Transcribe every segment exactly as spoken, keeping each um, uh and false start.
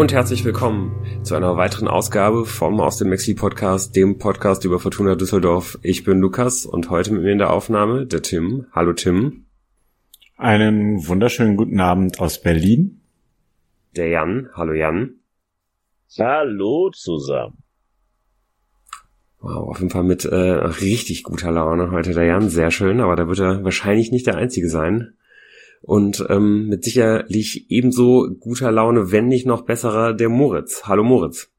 und herzlich willkommen zu einer weiteren Ausgabe vom Aus dem Maxi Podcast, dem Podcast über Fortuna Düsseldorf. Ich bin Lukas und heute mit mir in der Aufnahme der Tim. Hallo Tim. Einen wunderschönen guten Abend aus Berlin. Der Jan. Hallo Jan. Hallo zusammen. Wow, auf jeden Fall mit äh, richtig guter Laune heute der Jan. Sehr schön, aber da wird er wahrscheinlich nicht der Einzige sein. Und ähm, mit sicherlich ebenso guter Laune, wenn nicht noch besserer, der Moritz. Hallo Moritz.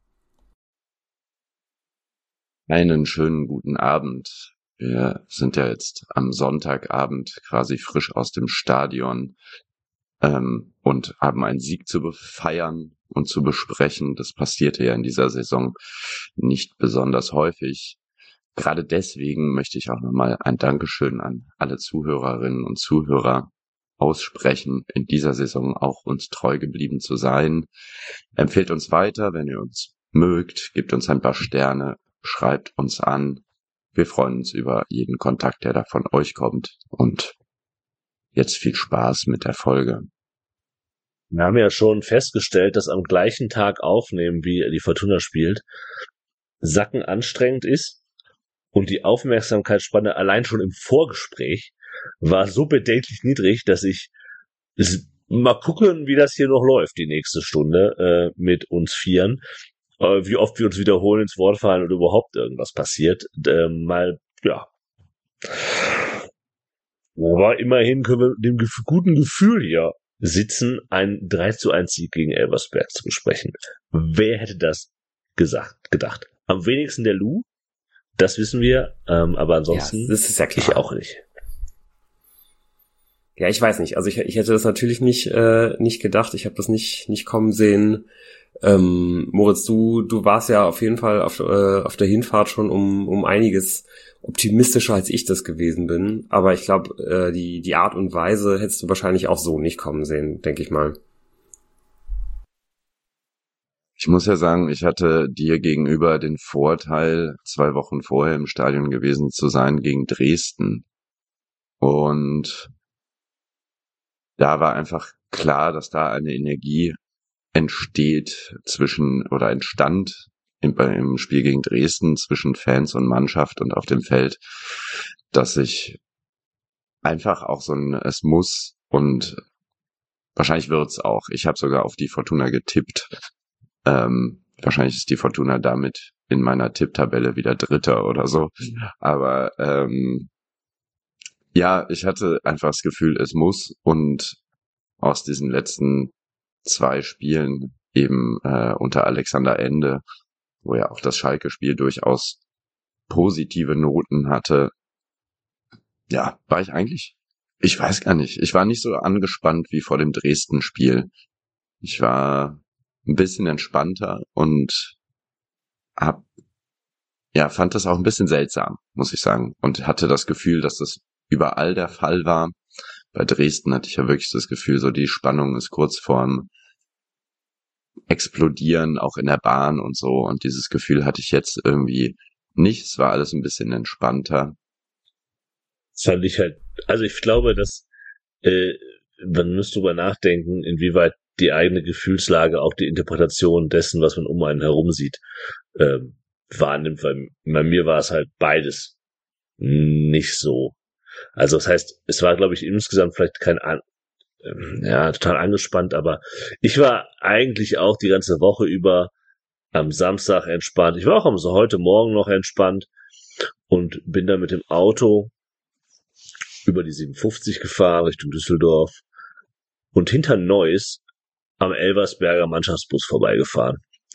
Einen schönen guten Abend. Wir sind ja jetzt am Sonntagabend quasi frisch aus dem Stadion ähm, und haben einen Sieg zu feiern und zu besprechen. Das passierte ja in dieser Saison nicht besonders häufig. Gerade deswegen möchte ich auch nochmal ein Dankeschön an alle Zuhörerinnen und Zuhörer aussprechen, in dieser Saison auch uns treu geblieben zu sein. Empfehlt uns weiter, wenn ihr uns mögt, gebt uns ein paar Sterne, schreibt uns an. Wir freuen uns über jeden Kontakt, der da von euch kommt. Und jetzt viel Spaß mit der Folge. Wir haben ja schon festgestellt, dass am gleichen Tag aufnehmen, wie die Fortuna spielt, sacken anstrengend ist und die Aufmerksamkeitsspanne allein schon im Vorgespräch war so bedenklich niedrig, dass ich mal gucken, wie das hier noch läuft, die nächste Stunde äh, mit uns Vieren. Äh, wie oft wir uns wiederholen, ins Wort fallen oder überhaupt irgendwas passiert. Äh, mal, ja. Aber immerhin können wir mit dem gef- guten Gefühl hier sitzen, einen drei zu eins Sieg gegen Elversberg zu besprechen. Wer hätte das gesagt, gedacht? Am wenigsten der Lou, das wissen wir, ähm, aber ansonsten ja, das ist ja klar. Ich auch nicht. Ja, ich weiß nicht. Also ich, ich hätte das natürlich nicht äh, nicht gedacht. Ich habe das nicht nicht kommen sehen. Ähm, Moritz, du du warst ja auf jeden Fall auf, äh, auf der Hinfahrt schon um um einiges optimistischer als ich das gewesen bin. Aber ich glaube, äh, die die Art und Weise hättest du wahrscheinlich auch so nicht kommen sehen, denke ich mal. Ich muss ja sagen, ich hatte dir gegenüber den Vorteil, zwei Wochen vorher im Stadion gewesen zu sein gegen Dresden. Und da war einfach klar, dass da eine Energie entsteht zwischen oder entstand im, im Spiel gegen Dresden zwischen Fans und Mannschaft und auf dem Feld, dass ich einfach auch so ein es muss und wahrscheinlich wird's auch. Ich habe sogar auf die Fortuna getippt. Ähm, wahrscheinlich ist die Fortuna damit in meiner Tipptabelle wieder Dritter oder so. Aber ähm, ja, ich hatte einfach das Gefühl, es muss, und aus diesen letzten zwei Spielen eben äh, unter Alexander Ende, wo ja auch das Schalke-Spiel durchaus positive Noten hatte, ja, war ich eigentlich, ich weiß gar nicht, ich war nicht so angespannt wie vor dem Dresden-Spiel. Ich war ein bisschen entspannter und hab, ja, fand das auch ein bisschen seltsam, muss ich sagen, und hatte das Gefühl, dass das überall der Fall war. Bei Dresden hatte ich ja wirklich das Gefühl, so die Spannung ist kurz vorm Explodieren, auch in der Bahn und so. Und dieses Gefühl hatte ich jetzt irgendwie nicht. Es war alles ein bisschen entspannter. Das fand ich halt, also ich glaube, dass äh, man muss drüber nachdenken, inwieweit die eigene Gefühlslage auch die Interpretation dessen, was man um einen herum sieht, ähm, wahrnimmt. Weil bei mir war es halt beides nicht so. Also das heißt, es war, glaube ich, insgesamt vielleicht kein, An- ähm, ja, total angespannt, aber ich war eigentlich auch die ganze Woche über am Samstag entspannt. Ich war auch am so heute Morgen noch entspannt und bin dann mit dem Auto über die siebenundfünfzig gefahren Richtung Düsseldorf und hinter Neuss am Elversberger Mannschaftsbus vorbeigefahren.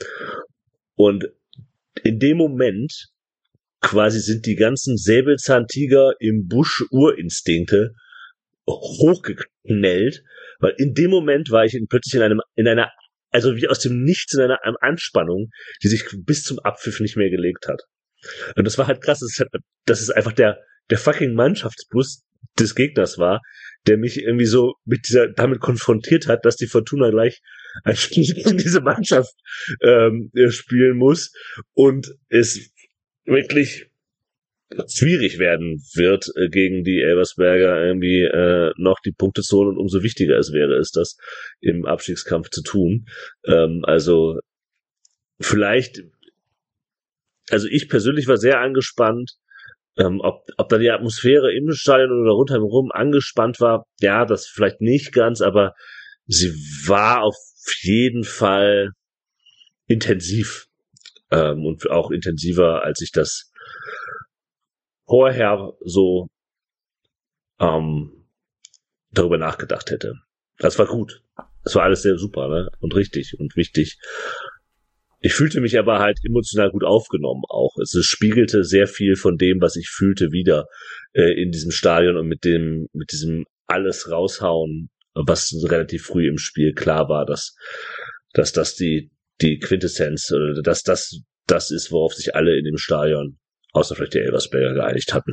Und in dem Moment quasi sind die ganzen Säbelzahntiger im Busch Urinstinkte hochgeknellt, weil in dem Moment war ich in, plötzlich in einem, in einer, also wie aus dem Nichts in einer, einer Anspannung, die sich bis zum Abpfiff nicht mehr gelegt hat. Und das war halt krass, das ist, halt, das ist einfach der, der fucking Mannschaftsbus des Gegners war, der mich irgendwie so mit dieser, damit konfrontiert hat, dass die Fortuna gleich ein Spiel gegen diese Mannschaft ähm, spielen muss und es wirklich schwierig werden wird, äh, gegen die Elversberger irgendwie äh, noch die Punkte zu holen, und umso wichtiger es wäre es, das im Abstiegskampf zu tun. Ähm, also vielleicht, also ich persönlich war sehr angespannt, ähm, ob, ob da die Atmosphäre im Stadion oder rundherum angespannt war, ja, das vielleicht nicht ganz, aber sie war auf jeden Fall intensiv, ähm, und auch intensiver, als ich das vorher so ähm, darüber nachgedacht hätte. Das war gut. Das war alles sehr super, ne? Und richtig und wichtig. Ich fühlte mich aber halt emotional gut aufgenommen auch. Es spiegelte sehr viel von dem, was ich fühlte, wieder äh, in diesem Stadion und mit dem, mit diesem alles raushauen, was relativ früh im Spiel klar war, dass, dass das die, die Quintessenz, oder dass das, das ist, worauf sich alle in dem Stadion, außer vielleicht die Elversberger, geeinigt hatten.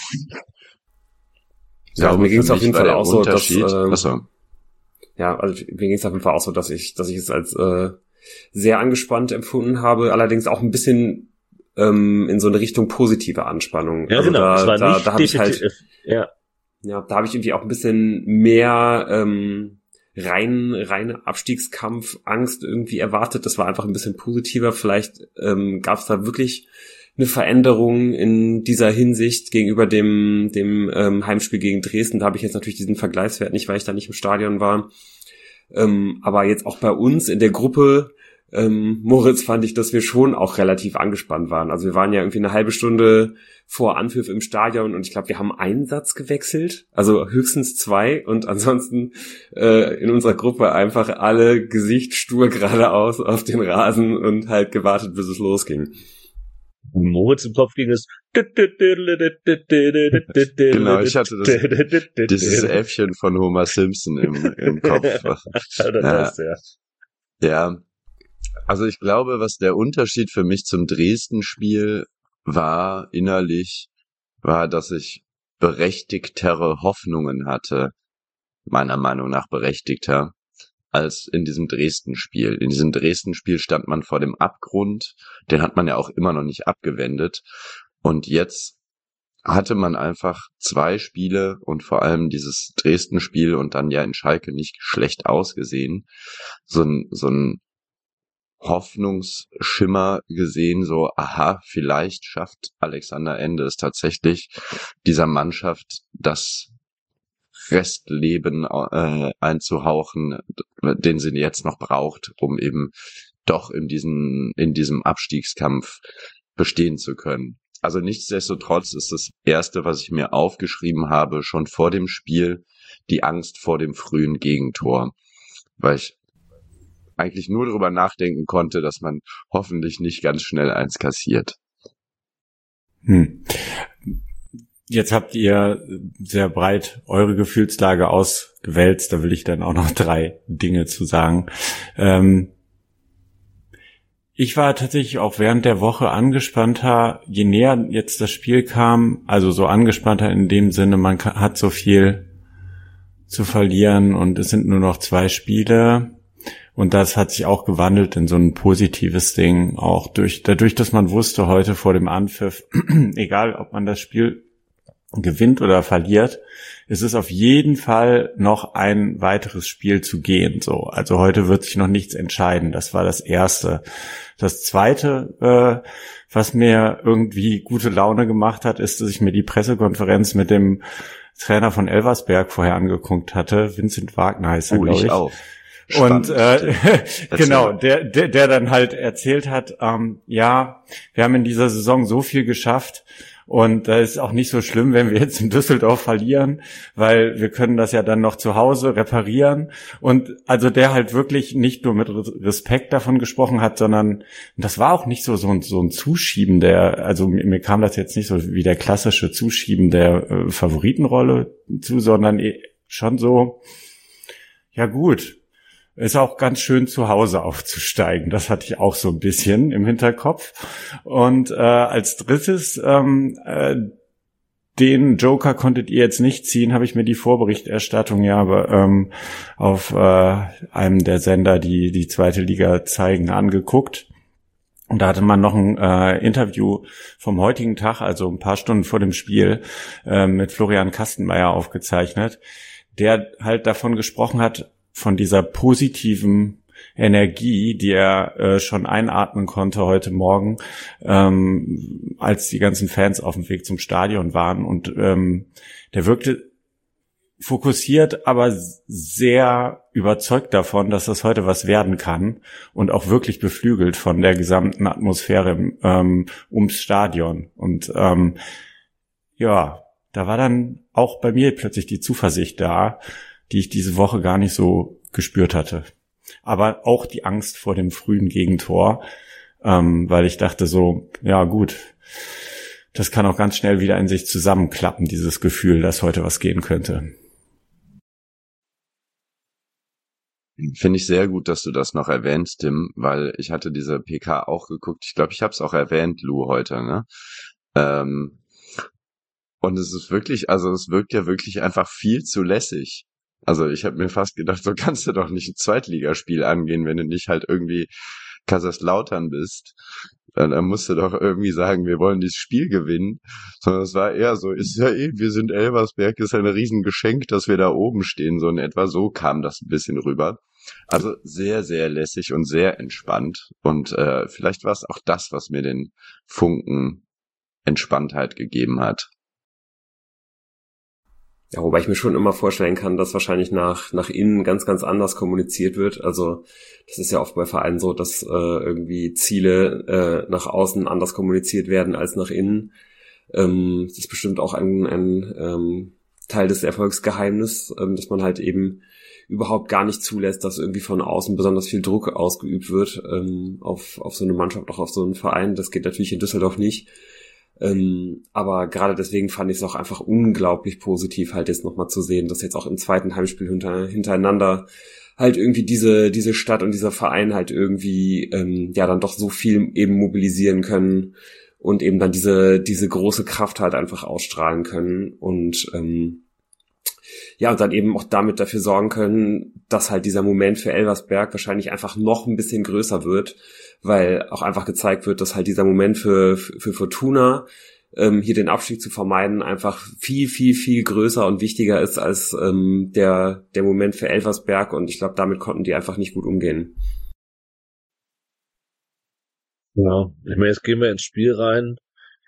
Ja, also mir ging es auf jeden Fall auch so, dass, äh, Achso. ja, also mir ging es auf jeden Fall auch so, dass ich, dass ich es als äh, sehr angespannt empfunden habe, allerdings auch ein bisschen ähm, in so eine Richtung positive Anspannung. Ja, also genau. Da, das war da, nicht da habe ich halt, ja. ja, da habe ich irgendwie auch ein bisschen mehr ähm, rein, reine Abstiegskampf, Angst irgendwie erwartet. Das war einfach ein bisschen positiver. Vielleicht ähm, gab es da wirklich eine Veränderung in dieser Hinsicht gegenüber dem dem ähm, Heimspiel gegen Dresden. Da habe ich jetzt natürlich diesen Vergleichswert nicht, weil ich da nicht im Stadion war. Ähm, aber jetzt auch bei uns in der Gruppe, ähm, Moritz, fand ich, dass wir schon auch relativ angespannt waren. Also wir waren ja irgendwie eine halbe Stunde vor Anpfiff im Stadion und ich glaube, wir haben einen Satz gewechselt, also höchstens zwei, und ansonsten äh, in unserer Gruppe einfach alle Gesicht stur geradeaus auf den Rasen und halt gewartet, bis es losging. Moritz im Kopf ging es. Genau, ich hatte das, dieses Äffchen von Homer Simpson im, im Kopf. Ja. Ja, also ich glaube, was der Unterschied für mich zum Dresden-Spiel war, innerlich, war, dass ich berechtigtere Hoffnungen hatte, meiner Meinung nach berechtigter, als in diesem Dresden-Spiel. In diesem Dresden-Spiel stand man vor dem Abgrund, den hat man ja auch immer noch nicht abgewendet. Und jetzt hatte man einfach zwei Spiele und vor allem dieses Dresden-Spiel und dann ja in Schalke nicht schlecht ausgesehen. So ein, so ein Hoffnungsschimmer gesehen, so, aha, vielleicht schafft Alexander Ende es tatsächlich, dieser Mannschaft das Restleben äh, einzuhauchen, den sie jetzt noch braucht, um eben doch in diesem in diesem Abstiegskampf bestehen zu können. Also nichtsdestotrotz ist das Erste, was ich mir aufgeschrieben habe, schon vor dem Spiel, die Angst vor dem frühen Gegentor, weil ich eigentlich nur darüber nachdenken konnte, dass man hoffentlich nicht ganz schnell eins kassiert. Hm. Jetzt habt ihr sehr breit eure Gefühlslage ausgewälzt, da will ich dann auch noch drei Dinge zu sagen. Ähm, ich war tatsächlich auch während der Woche angespannter, je näher jetzt das Spiel kam, also so angespannter in dem Sinne, man hat so viel zu verlieren und es sind nur noch zwei Spiele. Und das hat sich auch gewandelt in so ein positives Ding, auch durch dadurch, dass man wusste heute vor dem Anpfiff, egal ob man das Spiel gewinnt oder verliert, ist es auf jeden Fall noch ein weiteres Spiel zu gehen. So, also heute wird sich noch nichts entscheiden. Das war das Erste. Das Zweite, äh, was mir irgendwie gute Laune gemacht hat, ist, dass ich mir die Pressekonferenz mit dem Trainer von Elversberg vorher angeguckt hatte. Vincent Wagner heißt er, oh, glaube ich. ich auch. Spannend. Und äh, genau, der, der der dann halt erzählt hat, ähm, ja, wir haben in dieser Saison so viel geschafft und da ist auch nicht so schlimm, wenn wir jetzt in Düsseldorf verlieren, weil wir können das ja dann noch zu Hause reparieren. Und also der halt wirklich nicht nur mit Respekt davon gesprochen hat, sondern das war auch nicht so so ein, so ein Zuschieben der, also mir, mir kam das jetzt nicht so wie der klassische Zuschieben der äh, Favoritenrolle zu, sondern schon so, ja gut, ist auch ganz schön zu Hause aufzusteigen. Das hatte ich auch so ein bisschen im Hinterkopf. Und äh, als drittes, ähm, äh, den Joker konntet ihr jetzt nicht ziehen, habe ich mir die Vorberichterstattung ja aber, ähm, auf äh, einem der Sender, die die zweite Liga zeigen, angeguckt. Und da hatte man noch ein äh, Interview vom heutigen Tag, also ein paar Stunden vor dem Spiel, äh, mit Florian Kastenmeier aufgezeichnet, der halt davon gesprochen hat, von dieser positiven Energie, die er äh, schon einatmen konnte heute Morgen, ähm, als die ganzen Fans auf dem Weg zum Stadion waren. Und ähm, der wirkte fokussiert, aber sehr überzeugt davon, dass das heute was werden kann und auch wirklich beflügelt von der gesamten Atmosphäre ähm, ums Stadion. Und ähm, ja, da war dann auch bei mir plötzlich die Zuversicht da, die ich diese Woche gar nicht so gespürt hatte. Aber auch die Angst vor dem frühen Gegentor, ähm, weil ich dachte so, ja gut, das kann auch ganz schnell wieder in sich zusammenklappen, dieses Gefühl, dass heute was gehen könnte. Finde ich sehr gut, dass du das noch erwähnst, Tim, weil ich hatte diese P K auch geguckt. Ich glaube, ich habe es auch erwähnt, Lou, heute, ne? Ähm, und es ist wirklich, also es wirkt ja wirklich einfach viel zu lässig. Also ich habe mir fast gedacht, so kannst du doch nicht ein Zweitligaspiel angehen, wenn du nicht halt irgendwie Kaiserslautern bist. Dann, dann musst du doch irgendwie sagen, wir wollen dieses Spiel gewinnen. Sondern es war eher so, ist ja eh, wir sind Elversberg, ist ein Riesengeschenk, dass wir da oben stehen. So in etwa so kam das ein bisschen rüber. Also sehr, sehr lässig und sehr entspannt. Und äh, vielleicht war es auch das, was mir den Funken Entspanntheit gegeben hat. Ja, wobei ich mir schon immer vorstellen kann, dass wahrscheinlich nach nach innen ganz, ganz anders kommuniziert wird. Also das ist ja oft bei Vereinen so, dass äh, irgendwie Ziele äh, nach außen anders kommuniziert werden als nach innen. Ähm, das ist bestimmt auch ein, ein ähm, Teil des Erfolgsgeheimnisses, ähm, dass man halt eben überhaupt gar nicht zulässt, dass irgendwie von außen besonders viel Druck ausgeübt wird ähm, auf auf so eine Mannschaft, auch auf so einen Verein. Das geht natürlich in Düsseldorf nicht. Ähm, aber gerade deswegen fand ich es auch einfach unglaublich positiv, halt jetzt nochmal zu sehen, dass jetzt auch im zweiten Heimspiel hinter, hintereinander halt irgendwie diese diese Stadt und dieser Verein halt irgendwie ähm, ja dann doch so viel eben mobilisieren können und eben dann diese diese große Kraft halt einfach ausstrahlen können und ähm, ja, und dann eben auch damit dafür sorgen können, dass halt dieser Moment für Elversberg wahrscheinlich einfach noch ein bisschen größer wird, weil auch einfach gezeigt wird, dass halt dieser Moment für für Fortuna, ähm, hier den Abstieg zu vermeiden, einfach viel, viel, viel größer und wichtiger ist als ähm, der der Moment für Elversberg. Und ich glaube, damit konnten die einfach nicht gut umgehen. Ja, ich meine, jetzt gehen wir ins Spiel rein.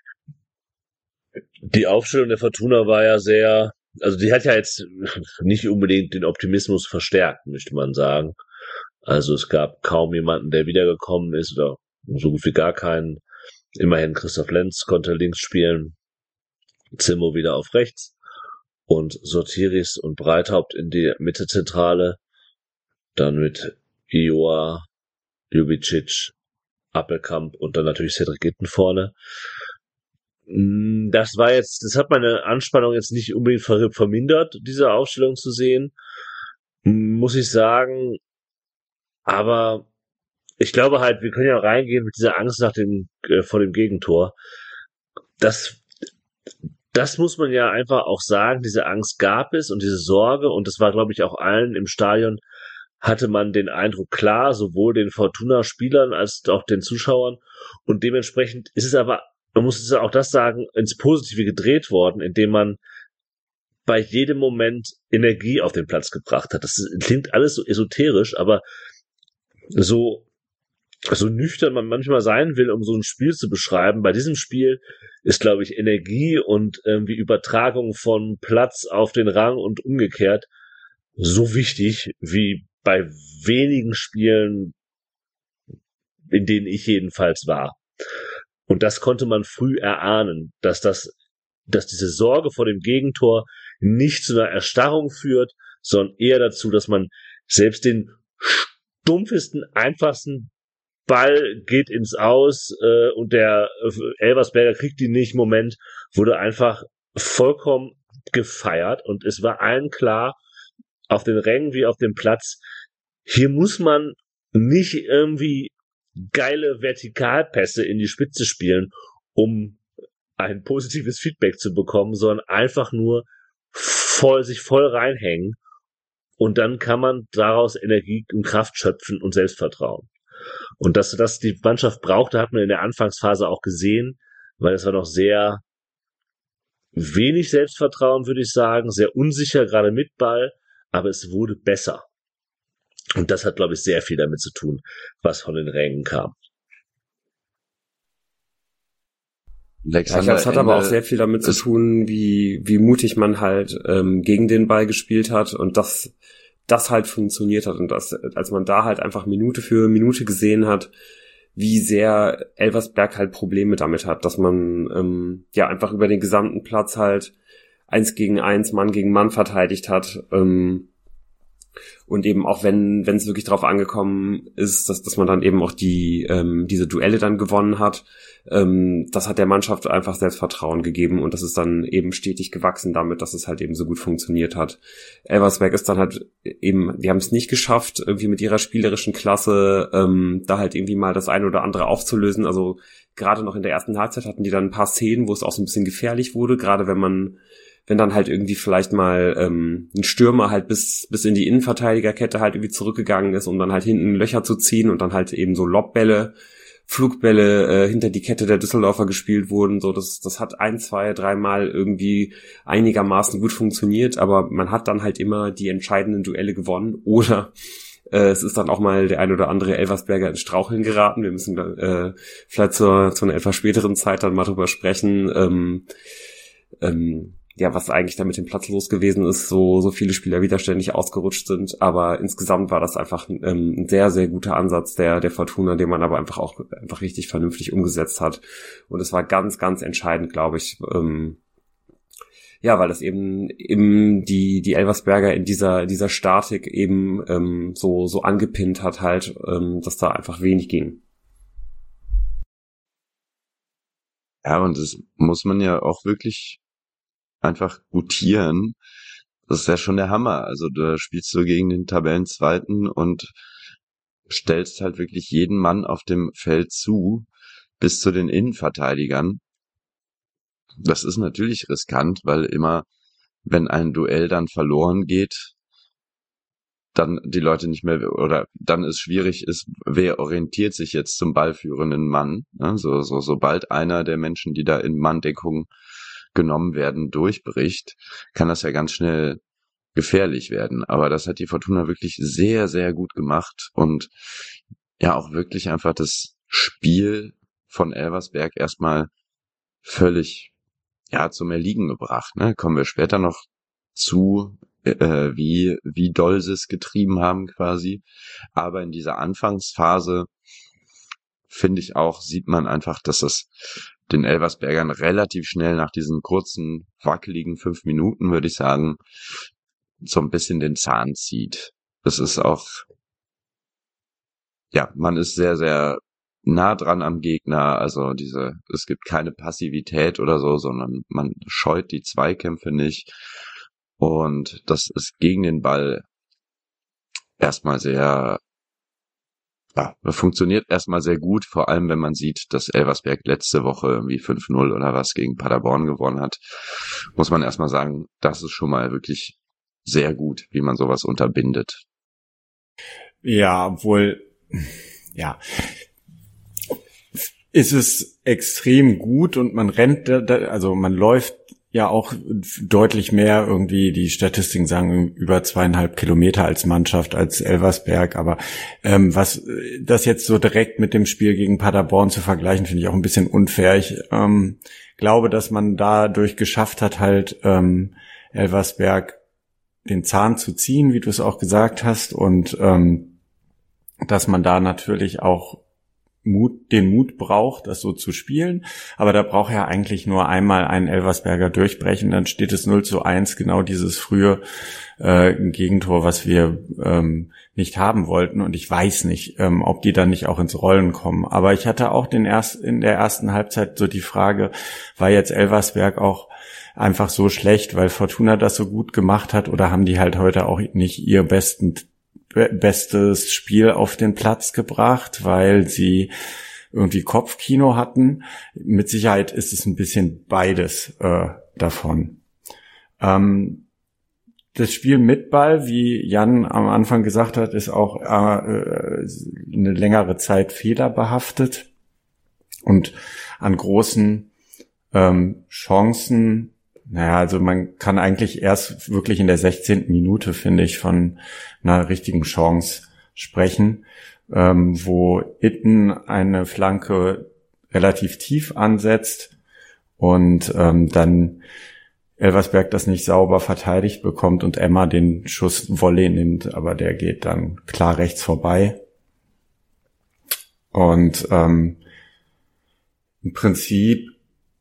Die Aufstellung der Fortuna war ja sehr, also die hat ja jetzt nicht unbedingt den Optimismus verstärkt, möchte man sagen. Also es gab kaum jemanden, der wiedergekommen ist, oder so gut wie gar keinen. Immerhin Christoph Lenz konnte links spielen, Zimmo wieder auf rechts und Sotiris und Breithaupt in die Mittezentrale. Dann mit Ioa, Ljubicic, Appelkamp und dann natürlich Cedric Itten vorne. Das war jetzt, das hat meine Anspannung jetzt nicht unbedingt vermindert, diese Aufstellung zu sehen, muss ich sagen. Aber ich glaube halt, wir können ja reingehen mit dieser Angst nach dem, äh, vor dem Gegentor. Das, das muss man ja einfach auch sagen, diese Angst gab es und diese Sorge, und das war, glaube ich, auch allen im Stadion, hatte man den Eindruck klar, sowohl den Fortuna-Spielern als auch den Zuschauern. Und dementsprechend ist es aber, man muss es auch das sagen, ins Positive gedreht worden, indem man bei jedem Moment Energie auf den Platz gebracht hat. Das klingt alles so esoterisch, aber so, so nüchtern man manchmal sein will, um so ein Spiel zu beschreiben, bei diesem Spiel ist, glaube ich, Energie und irgendwie Übertragung von Platz auf den Rang und umgekehrt so wichtig wie bei wenigen Spielen, in denen ich jedenfalls war. Und das konnte man früh erahnen, dass das, dass diese Sorge vor dem Gegentor nicht zu einer Erstarrung führt, sondern eher dazu, dass man selbst den stumpfesten, einfachsten Ball geht ins Aus äh, und der äh, Elversberger kriegt ihn nicht. Moment, wurde einfach vollkommen gefeiert und es war allen klar, auf den Rängen wie auf dem Platz, hier muss man nicht irgendwie geile Vertikalpässe in die Spitze spielen, um ein positives Feedback zu bekommen, sondern einfach nur voll, sich voll reinhängen und dann kann man daraus Energie und Kraft schöpfen und Selbstvertrauen. Und dass das die Mannschaft brauchte, hat man in der Anfangsphase auch gesehen, weil es war noch sehr wenig Selbstvertrauen, würde ich sagen, sehr unsicher, gerade mit Ball, aber es wurde besser. Und das hat, glaube ich, sehr viel damit zu tun, was von den Rängen kam. Ja, ich glaube, es hat aber auch sehr viel damit zu tun, wie wie mutig man halt ähm, gegen den Ball gespielt hat und das das halt funktioniert hat und das, als man da halt einfach Minute für Minute gesehen hat, wie sehr Elversberg halt Probleme damit hat, dass man ähm, ja einfach über den gesamten Platz halt eins gegen eins, Mann gegen Mann verteidigt hat. Ähm, und eben auch wenn wenn es wirklich drauf angekommen ist, dass dass man dann eben auch die ähm, diese Duelle dann gewonnen hat, ähm, das hat der Mannschaft einfach Selbstvertrauen gegeben und das ist dann eben stetig gewachsen damit, dass es halt eben so gut funktioniert hat. Elversberg ist dann halt eben, die haben es nicht geschafft, irgendwie mit ihrer spielerischen Klasse ähm, da halt irgendwie mal das eine oder andere aufzulösen. Also gerade noch in der ersten Halbzeit hatten die dann ein paar Szenen, wo es auch so ein bisschen gefährlich wurde, gerade wenn man wenn dann halt irgendwie vielleicht mal ähm, ein Stürmer halt bis bis in die Innenverteidigerkette halt irgendwie zurückgegangen ist, um dann halt hinten Löcher zu ziehen und dann halt eben so Lobbälle, Flugbälle äh, hinter die Kette der Düsseldorfer gespielt wurden. So, das das hat ein, zwei, dreimal irgendwie einigermaßen gut funktioniert, aber man hat dann halt immer die entscheidenden Duelle gewonnen oder äh, es ist dann auch mal der ein oder andere Elversberger ins Straucheln geraten. Wir müssen äh, vielleicht zur, zu einer etwas späteren Zeit dann mal drüber sprechen. Ähm, ähm, ja, was eigentlich da mit dem Platz los gewesen ist, so so viele Spieler widerständig ausgerutscht sind, aber insgesamt war das einfach ähm, ein sehr, sehr guter Ansatz der der Fortuna, den man aber einfach auch einfach richtig vernünftig umgesetzt hat und es war ganz, ganz entscheidend, glaube ich, ähm, ja, weil das eben eben die die Elversberger in dieser dieser Statik eben ähm, so so angepinnt hat halt, ähm, dass da einfach wenig ging. Ja, und das muss man ja auch wirklich einfach gutieren. Das ist ja schon der Hammer. Also da spielst du gegen den Tabellenzweiten und stellst halt wirklich jeden Mann auf dem Feld zu, bis zu den Innenverteidigern. Das ist natürlich riskant, weil immer, wenn ein Duell dann verloren geht, dann die Leute nicht mehr, oder dann ist schwierig ist, wer orientiert sich jetzt zum ballführenden Mann. Ne? So, so, sobald einer der Menschen, die da in Manndeckung genommen werden, durchbricht, kann das ja ganz schnell gefährlich werden. Aber das hat die Fortuna wirklich sehr, sehr gut gemacht und ja auch wirklich einfach das Spiel von Elversberg erstmal völlig ja zum Erliegen gebracht. Ne? Kommen wir später noch zu, äh, wie wie doll sie es getrieben haben quasi. Aber in dieser Anfangsphase finde ich auch, sieht man einfach, dass es den Elversbergern relativ schnell nach diesen kurzen, wackeligen fünf Minuten, würde ich sagen, so ein bisschen den Zahn zieht. Das ist auch, ja, man ist sehr, sehr nah dran am Gegner, also diese, es gibt keine Passivität oder so, sondern man scheut die Zweikämpfe nicht und das ist gegen den Ball erstmal sehr, ja, funktioniert erstmal sehr gut, vor allem wenn man sieht, dass Elversberg letzte Woche irgendwie fünf null oder was gegen Paderborn gewonnen hat, muss man erstmal sagen, das ist schon mal wirklich sehr gut, wie man sowas unterbindet. Ja, obwohl, ja, ist es extrem gut und man rennt, also man läuft ja auch deutlich mehr, irgendwie die Statistiken sagen über zweieinhalb Kilometer als Mannschaft, als Elversberg, aber ähm, was das jetzt so direkt mit dem Spiel gegen Paderborn zu vergleichen, finde ich auch ein bisschen unfair. Ich ähm, glaube, dass man dadurch geschafft hat, halt ähm, Elversberg den Zahn zu ziehen, wie du es auch gesagt hast, und ähm, dass man da natürlich auch Mut, den Mut braucht, das so zu spielen, aber da braucht er eigentlich nur einmal einen Elversberger durchbrechen, dann steht es null zu eins, genau dieses frühe äh, Gegentor, was wir ähm, nicht haben wollten, und ich weiß nicht, ähm, ob die dann nicht auch ins Rollen kommen, aber ich hatte auch den erst in der ersten Halbzeit so die Frage, war jetzt Elversberg auch einfach so schlecht, weil Fortuna das so gut gemacht hat, oder haben die halt heute auch nicht ihr besten bestes Spiel auf den Platz gebracht, weil sie irgendwie Kopfkino hatten? Mit Sicherheit ist es ein bisschen beides äh, davon. Ähm, das Spiel mit Ball, wie Jan am Anfang gesagt hat, ist auch äh, eine längere Zeit fehlerbehaftet und an großen ähm, Chancen. Naja, also man kann eigentlich erst wirklich in der sechzehnten Minute, finde ich, von einer richtigen Chance sprechen, ähm, wo Itten eine Flanke relativ tief ansetzt und ähm, dann Elversberg das nicht sauber verteidigt bekommt und Emma den Schuss Volley nimmt, aber der geht dann klar rechts vorbei. Und ähm, im Prinzip,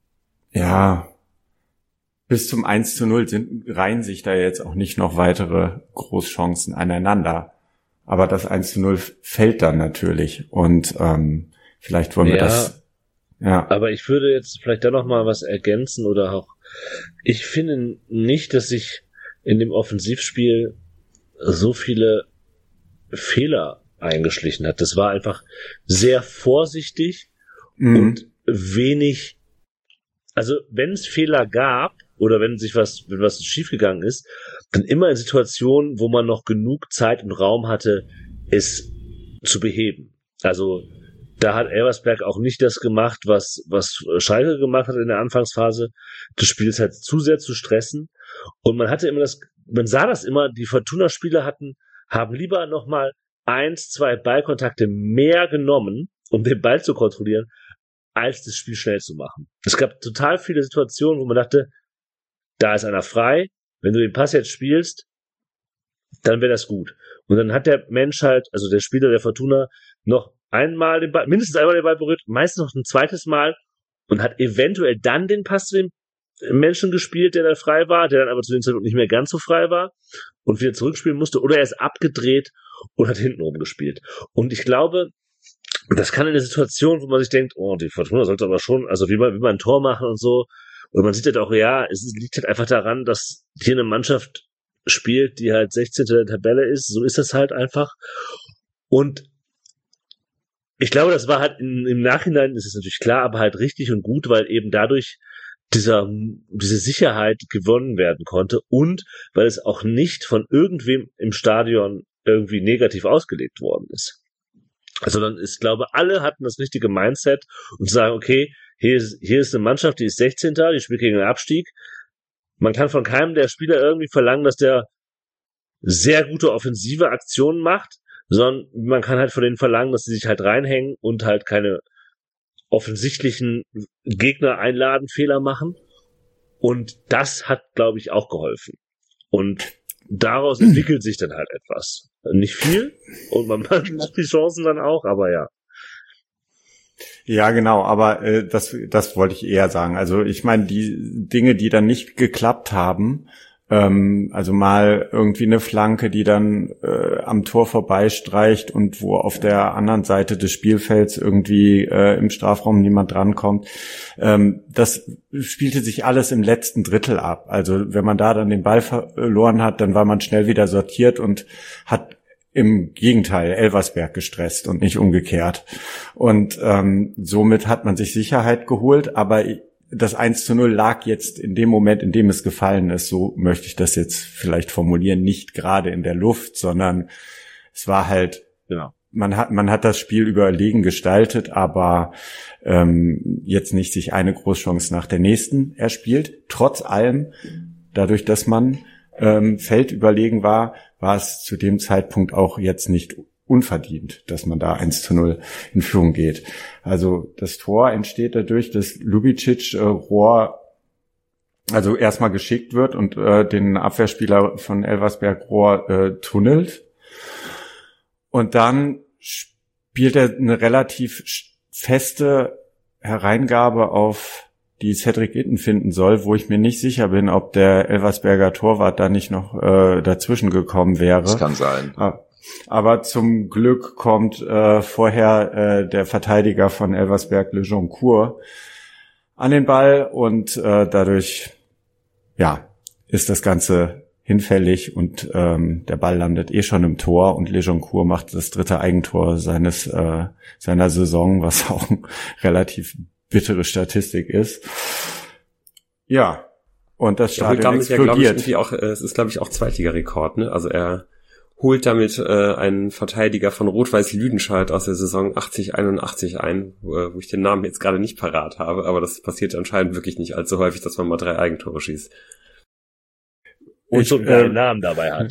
ja, bis zum eins zu null sind, reihen sich da jetzt auch nicht noch weitere Großchancen aneinander. Aber das eins zu null fällt dann natürlich. Und ähm, vielleicht wollen wir ja, das... Ja. Aber ich würde jetzt vielleicht da noch mal was ergänzen oder auch, ich finde nicht, dass sich in dem Offensivspiel so viele Fehler eingeschlichen hat. Das war einfach sehr vorsichtig mhm. und wenig, also wenn es Fehler gab oder wenn sich was, wenn was schiefgegangen ist, dann immer in Situationen, wo man noch genug Zeit und Raum hatte, es zu beheben. Also da hat Elversberg auch nicht das gemacht, was was Schalke gemacht hat in der Anfangsphase, des Spiels halt zu sehr zu stressen. Und man hatte immer das, man sah das immer, die Fortuna-Spieler hatten, haben lieber nochmal eins, zwei Ballkontakte mehr genommen, um den Ball zu kontrollieren, als das Spiel schnell zu machen. Es gab total viele Situationen, wo man dachte, da ist einer frei, wenn du den Pass jetzt spielst, dann wäre das gut. Und dann hat der Mensch halt, also der Spieler der Fortuna, noch einmal den Ball, mindestens einmal den Ball berührt, meistens noch ein zweites Mal und hat eventuell dann den Pass zu dem Menschen gespielt, der da frei war, der dann aber zu dem Zeitpunkt nicht mehr ganz so frei war und wieder zurückspielen musste, oder er ist abgedreht und hat hintenrum gespielt. Und ich glaube, das kann in der Situation, wo man sich denkt, oh, die Fortuna sollte aber schon, also wie man, wie man ein Tor machen und so, und man sieht halt auch, ja, es liegt halt einfach daran, dass hier eine Mannschaft spielt, die halt sechzehnte der Tabelle ist, so ist das halt einfach. Und ich glaube, das war halt in, im Nachhinein, ist es natürlich klar, aber halt richtig und gut, weil eben dadurch dieser, diese Sicherheit gewonnen werden konnte und weil es auch nicht von irgendwem im Stadion irgendwie negativ ausgelegt worden ist. Also dann ist, glaube alle hatten das richtige Mindset und sagen, okay, hier ist, hier ist eine Mannschaft, die ist sechzehnter, die spielt gegen den Abstieg. Man kann von keinem der Spieler irgendwie verlangen, dass der sehr gute offensive Aktionen macht, sondern man kann halt von denen verlangen, dass sie sich halt reinhängen und halt keine offensichtlichen Gegner einladen, Fehler machen. Und das hat, glaube ich, auch geholfen. Und daraus entwickelt sich dann halt etwas. Nicht viel und man hat die Chancen dann auch, aber ja. Ja, genau, aber äh, das das wollte ich eher sagen. Also ich meine, die Dinge, die dann nicht geklappt haben, ähm, also mal irgendwie eine Flanke, die dann äh, am Tor vorbeistreicht und wo auf der anderen Seite des Spielfelds irgendwie äh, im Strafraum niemand drankommt, ähm, das spielte sich alles im letzten Drittel ab. Also wenn man da dann den Ball verloren hat, dann war man schnell wieder sortiert und hat im Gegenteil Elversberg gestresst und nicht umgekehrt. Und ähm, somit hat man sich Sicherheit geholt, aber das eins zu null lag jetzt in dem Moment, in dem es gefallen ist, so möchte ich das jetzt vielleicht formulieren, nicht gerade in der Luft, sondern es war halt, ja, man hat man hat das Spiel überlegen gestaltet, aber ähm, jetzt nicht sich eine Großchance nach der nächsten erspielt. Trotz allem, dadurch, dass man ähm, feldüberlegen war, war es zu dem Zeitpunkt auch jetzt nicht unverdient, dass man da eins zu null in Führung geht. Also das Tor entsteht dadurch, dass Lubicic äh, Rohr also erstmal geschickt wird und äh, den Abwehrspieler von Elversberg Rohr äh, tunnelt. Und dann spielt er eine relativ feste Hereingabe auf die Cedric Itten finden soll, wo ich mir nicht sicher bin, ob der Elversberger Torwart da nicht noch äh, dazwischen gekommen wäre. Das kann sein. Aber zum Glück kommt äh, vorher äh, der Verteidiger von Elversberg, Le Joncourt, an den Ball und äh, dadurch, ja, ist das Ganze hinfällig und ähm, der Ball landet eh schon im Tor und Le Joncourt macht das dritte Eigentor seines äh, seiner Saison, was auch ein relativ bittere Statistik ist. Ja, und das Stadion damit explodiert. Ja, glaube ich, irgendwie auch, es ist, glaube ich, auch Zweitligarekord, ne? Also er holt damit äh, einen Verteidiger von Rot-Weiß Lüdenscheid aus der Saison achtzig einundachtzig ein, wo, wo ich den Namen jetzt gerade nicht parat habe, aber das passiert anscheinend wirklich nicht allzu häufig, dass man mal drei Eigentore schießt. Und ich, so einen geilen äh, Namen dabei hat.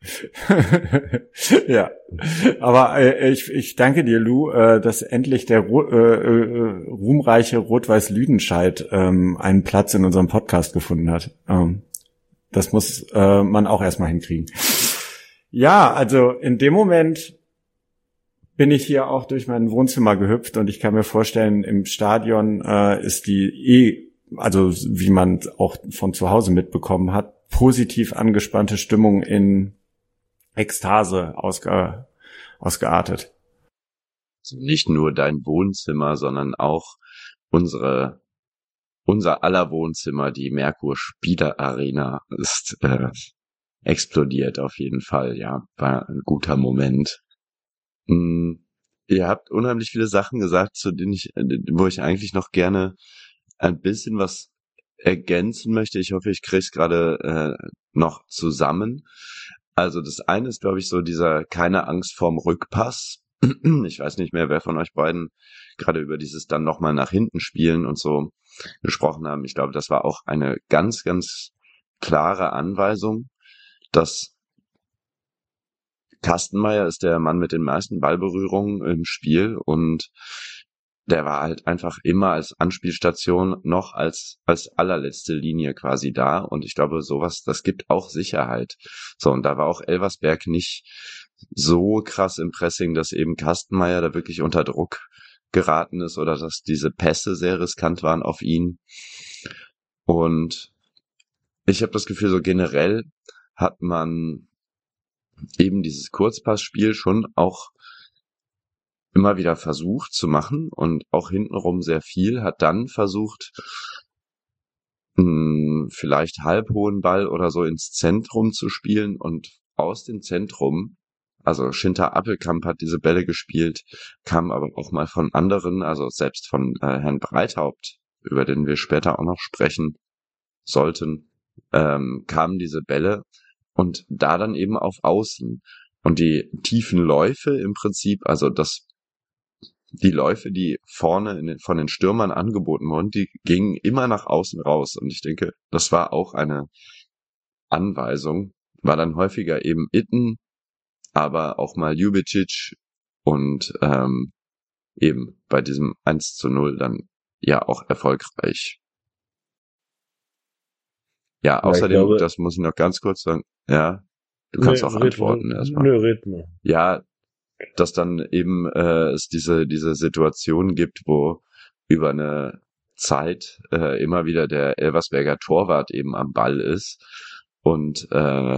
Ja, aber äh, ich, ich danke dir, Lou, äh, dass endlich der Ru- äh, äh, ruhmreiche Rot-Weiß Lüdenscheid ähm, einen Platz in unserem Podcast gefunden hat. Ähm, das muss äh, man auch erstmal hinkriegen. Ja, also in dem Moment bin ich hier auch durch mein Wohnzimmer gehüpft und ich kann mir vorstellen, im Stadion äh, ist die eh, also wie man auch von zu Hause mitbekommen hat, positiv angespannte Stimmung in Ekstase ausge, ausgeartet. Also nicht nur dein Wohnzimmer, sondern auch unsere, unser aller Wohnzimmer, die Merkur Spieler Arena, ist äh, explodiert auf jeden Fall. Ja, war ein guter Moment. Hm, ihr habt unheimlich viele Sachen gesagt, zu denen ich, wo ich eigentlich noch gerne ein bisschen was ergänzen möchte. Ich hoffe, ich kriege es gerade äh, noch zusammen. Also das eine ist, glaube ich, so dieser keine Angst vorm Rückpass. Ich weiß nicht mehr, wer von euch beiden gerade über dieses dann nochmal nach hinten spielen und so gesprochen haben. Ich glaube, das war auch eine ganz, ganz klare Anweisung, dass Kastenmeier ist der Mann mit den meisten Ballberührungen im Spiel und der war halt einfach immer als Anspielstation noch als als allerletzte Linie quasi da und ich glaube sowas, das gibt auch Sicherheit. So, und da war auch Elversberg nicht so krass im Pressing, dass eben Kastenmeier da wirklich unter Druck geraten ist oder dass diese Pässe sehr riskant waren auf ihn. Und ich habe das Gefühl, so generell hat man eben dieses Kurzpassspiel schon auch immer wieder versucht zu machen und auch hintenrum sehr viel, hat dann versucht, mh, vielleicht halbhohen Ball oder so ins Zentrum zu spielen und aus dem Zentrum, also Schinter Appelkamp hat diese Bälle gespielt, kam aber auch mal von anderen, also selbst von äh, Herrn Breithaupt, über den wir später auch noch sprechen sollten, ähm, kamen diese Bälle und da dann eben auf Außen. Und die tiefen Läufe im Prinzip, also das die Läufe, die vorne in den, von den Stürmern angeboten wurden, die gingen immer nach außen raus. Und ich denke, das war auch eine Anweisung. War dann häufiger eben Itten, aber auch mal Ljubicic und ähm, eben bei diesem eins zu null dann ja auch erfolgreich. Ja, Ja, außerdem, glaube, das muss ich noch ganz kurz sagen, ja, du kannst nö, auch red, antworten red, erstmal. Nö, red mal. Ja, dass dann eben äh, es diese diese Situation gibt, wo über eine Zeit äh, immer wieder der Elversberger Torwart eben am Ball ist und äh,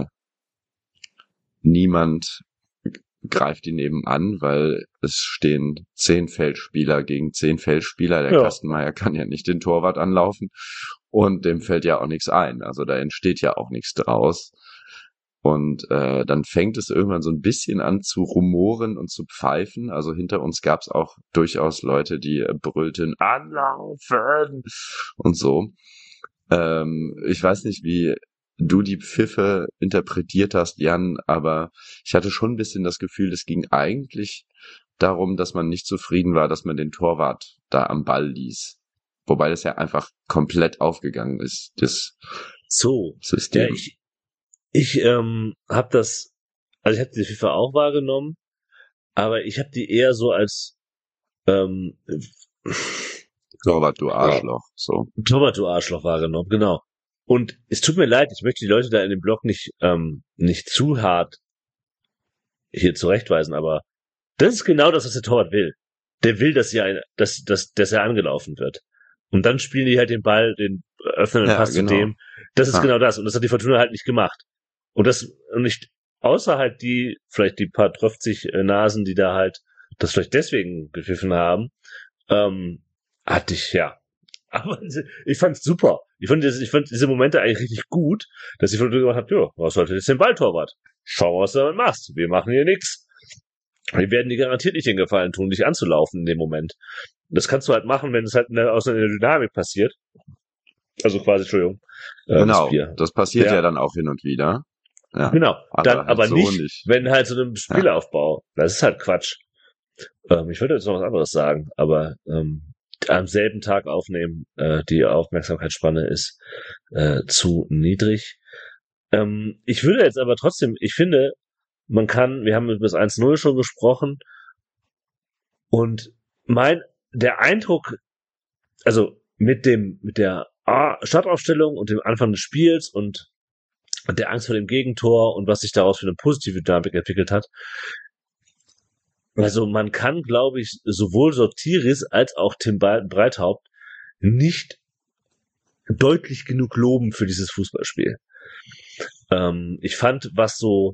niemand greift ihn eben an, weil es stehen zehn Feldspieler gegen zehn Feldspieler. Der Ja. Kastenmeier kann ja nicht den Torwart anlaufen und dem fällt ja auch nichts ein. Also da entsteht ja auch nichts draus. Und äh, dann fängt es irgendwann so ein bisschen an zu rumoren und zu pfeifen. Also hinter uns gab es auch durchaus Leute, die äh, brüllten, anlaufen und so. Ähm, ich weiß nicht, wie du die Pfiffe interpretiert hast, Jan, aber ich hatte schon ein bisschen das Gefühl, es ging eigentlich darum, dass man nicht zufrieden war, dass man den Torwart da am Ball ließ. Wobei das ja einfach komplett aufgegangen ist, das So, System. ja, ich, ich ähm, habe das, also ich habe die FIFA auch wahrgenommen, aber ich habe die eher so als ähm, Torwart, du Arschloch, so. Torwart, du Arschloch wahrgenommen, genau. Und es tut mir leid, ich möchte die Leute da in dem Blog nicht ähm, nicht zu hart hier zurechtweisen, aber das ist genau das, was der Torwart will. Der will, dass, sie ein, dass, dass, dass er angelaufen wird. Und dann spielen die halt den Ball, den öffnenden Ja, Pass genau. zu dem. Das ist Ah. genau das. Und das hat die Fortuna halt nicht gemacht. Und das, und nicht, außer halt die, vielleicht die paar dreißig Nasen, die da halt das vielleicht deswegen gepfiffen haben, ähm, hatte ich, ja. Aber ich fand's super. Ich fand, das, ich fand diese Momente eigentlich richtig gut, dass die Fortuna gesagt hat, ja, was sollte jetzt den Balltorwart? Schau, was du damit machst. Wir machen hier nix. Wir werden dir garantiert nicht den Gefallen tun, dich anzulaufen in dem Moment. Das kannst du halt machen, wenn es halt in der, aus einer Dynamik passiert. Also quasi, Entschuldigung. Äh, Genau, das Bier. das passiert ja. Ja. dann auch hin und wieder. Ja. Genau, Aber dann halt aber so nicht, nicht. wenn halt so einem Spielaufbau. Das ist halt Quatsch. Ähm, ich würde jetzt noch was anderes sagen, aber ähm, am selben Tag aufnehmen, äh, die Aufmerksamkeitsspanne ist äh, zu niedrig. Ähm, ich würde jetzt aber trotzdem, ich finde, man kann, wir haben über das eins null schon gesprochen und mein, der Eindruck, also mit dem, mit der ah, Startaufstellung und dem Anfang des Spiels und der Angst vor dem Gegentor und was sich daraus für eine positive Dynamik entwickelt hat. Also man kann, glaube ich, sowohl Sotiris als auch Tim Breithaupt nicht deutlich genug loben für dieses Fußballspiel. Ähm, ich fand, was so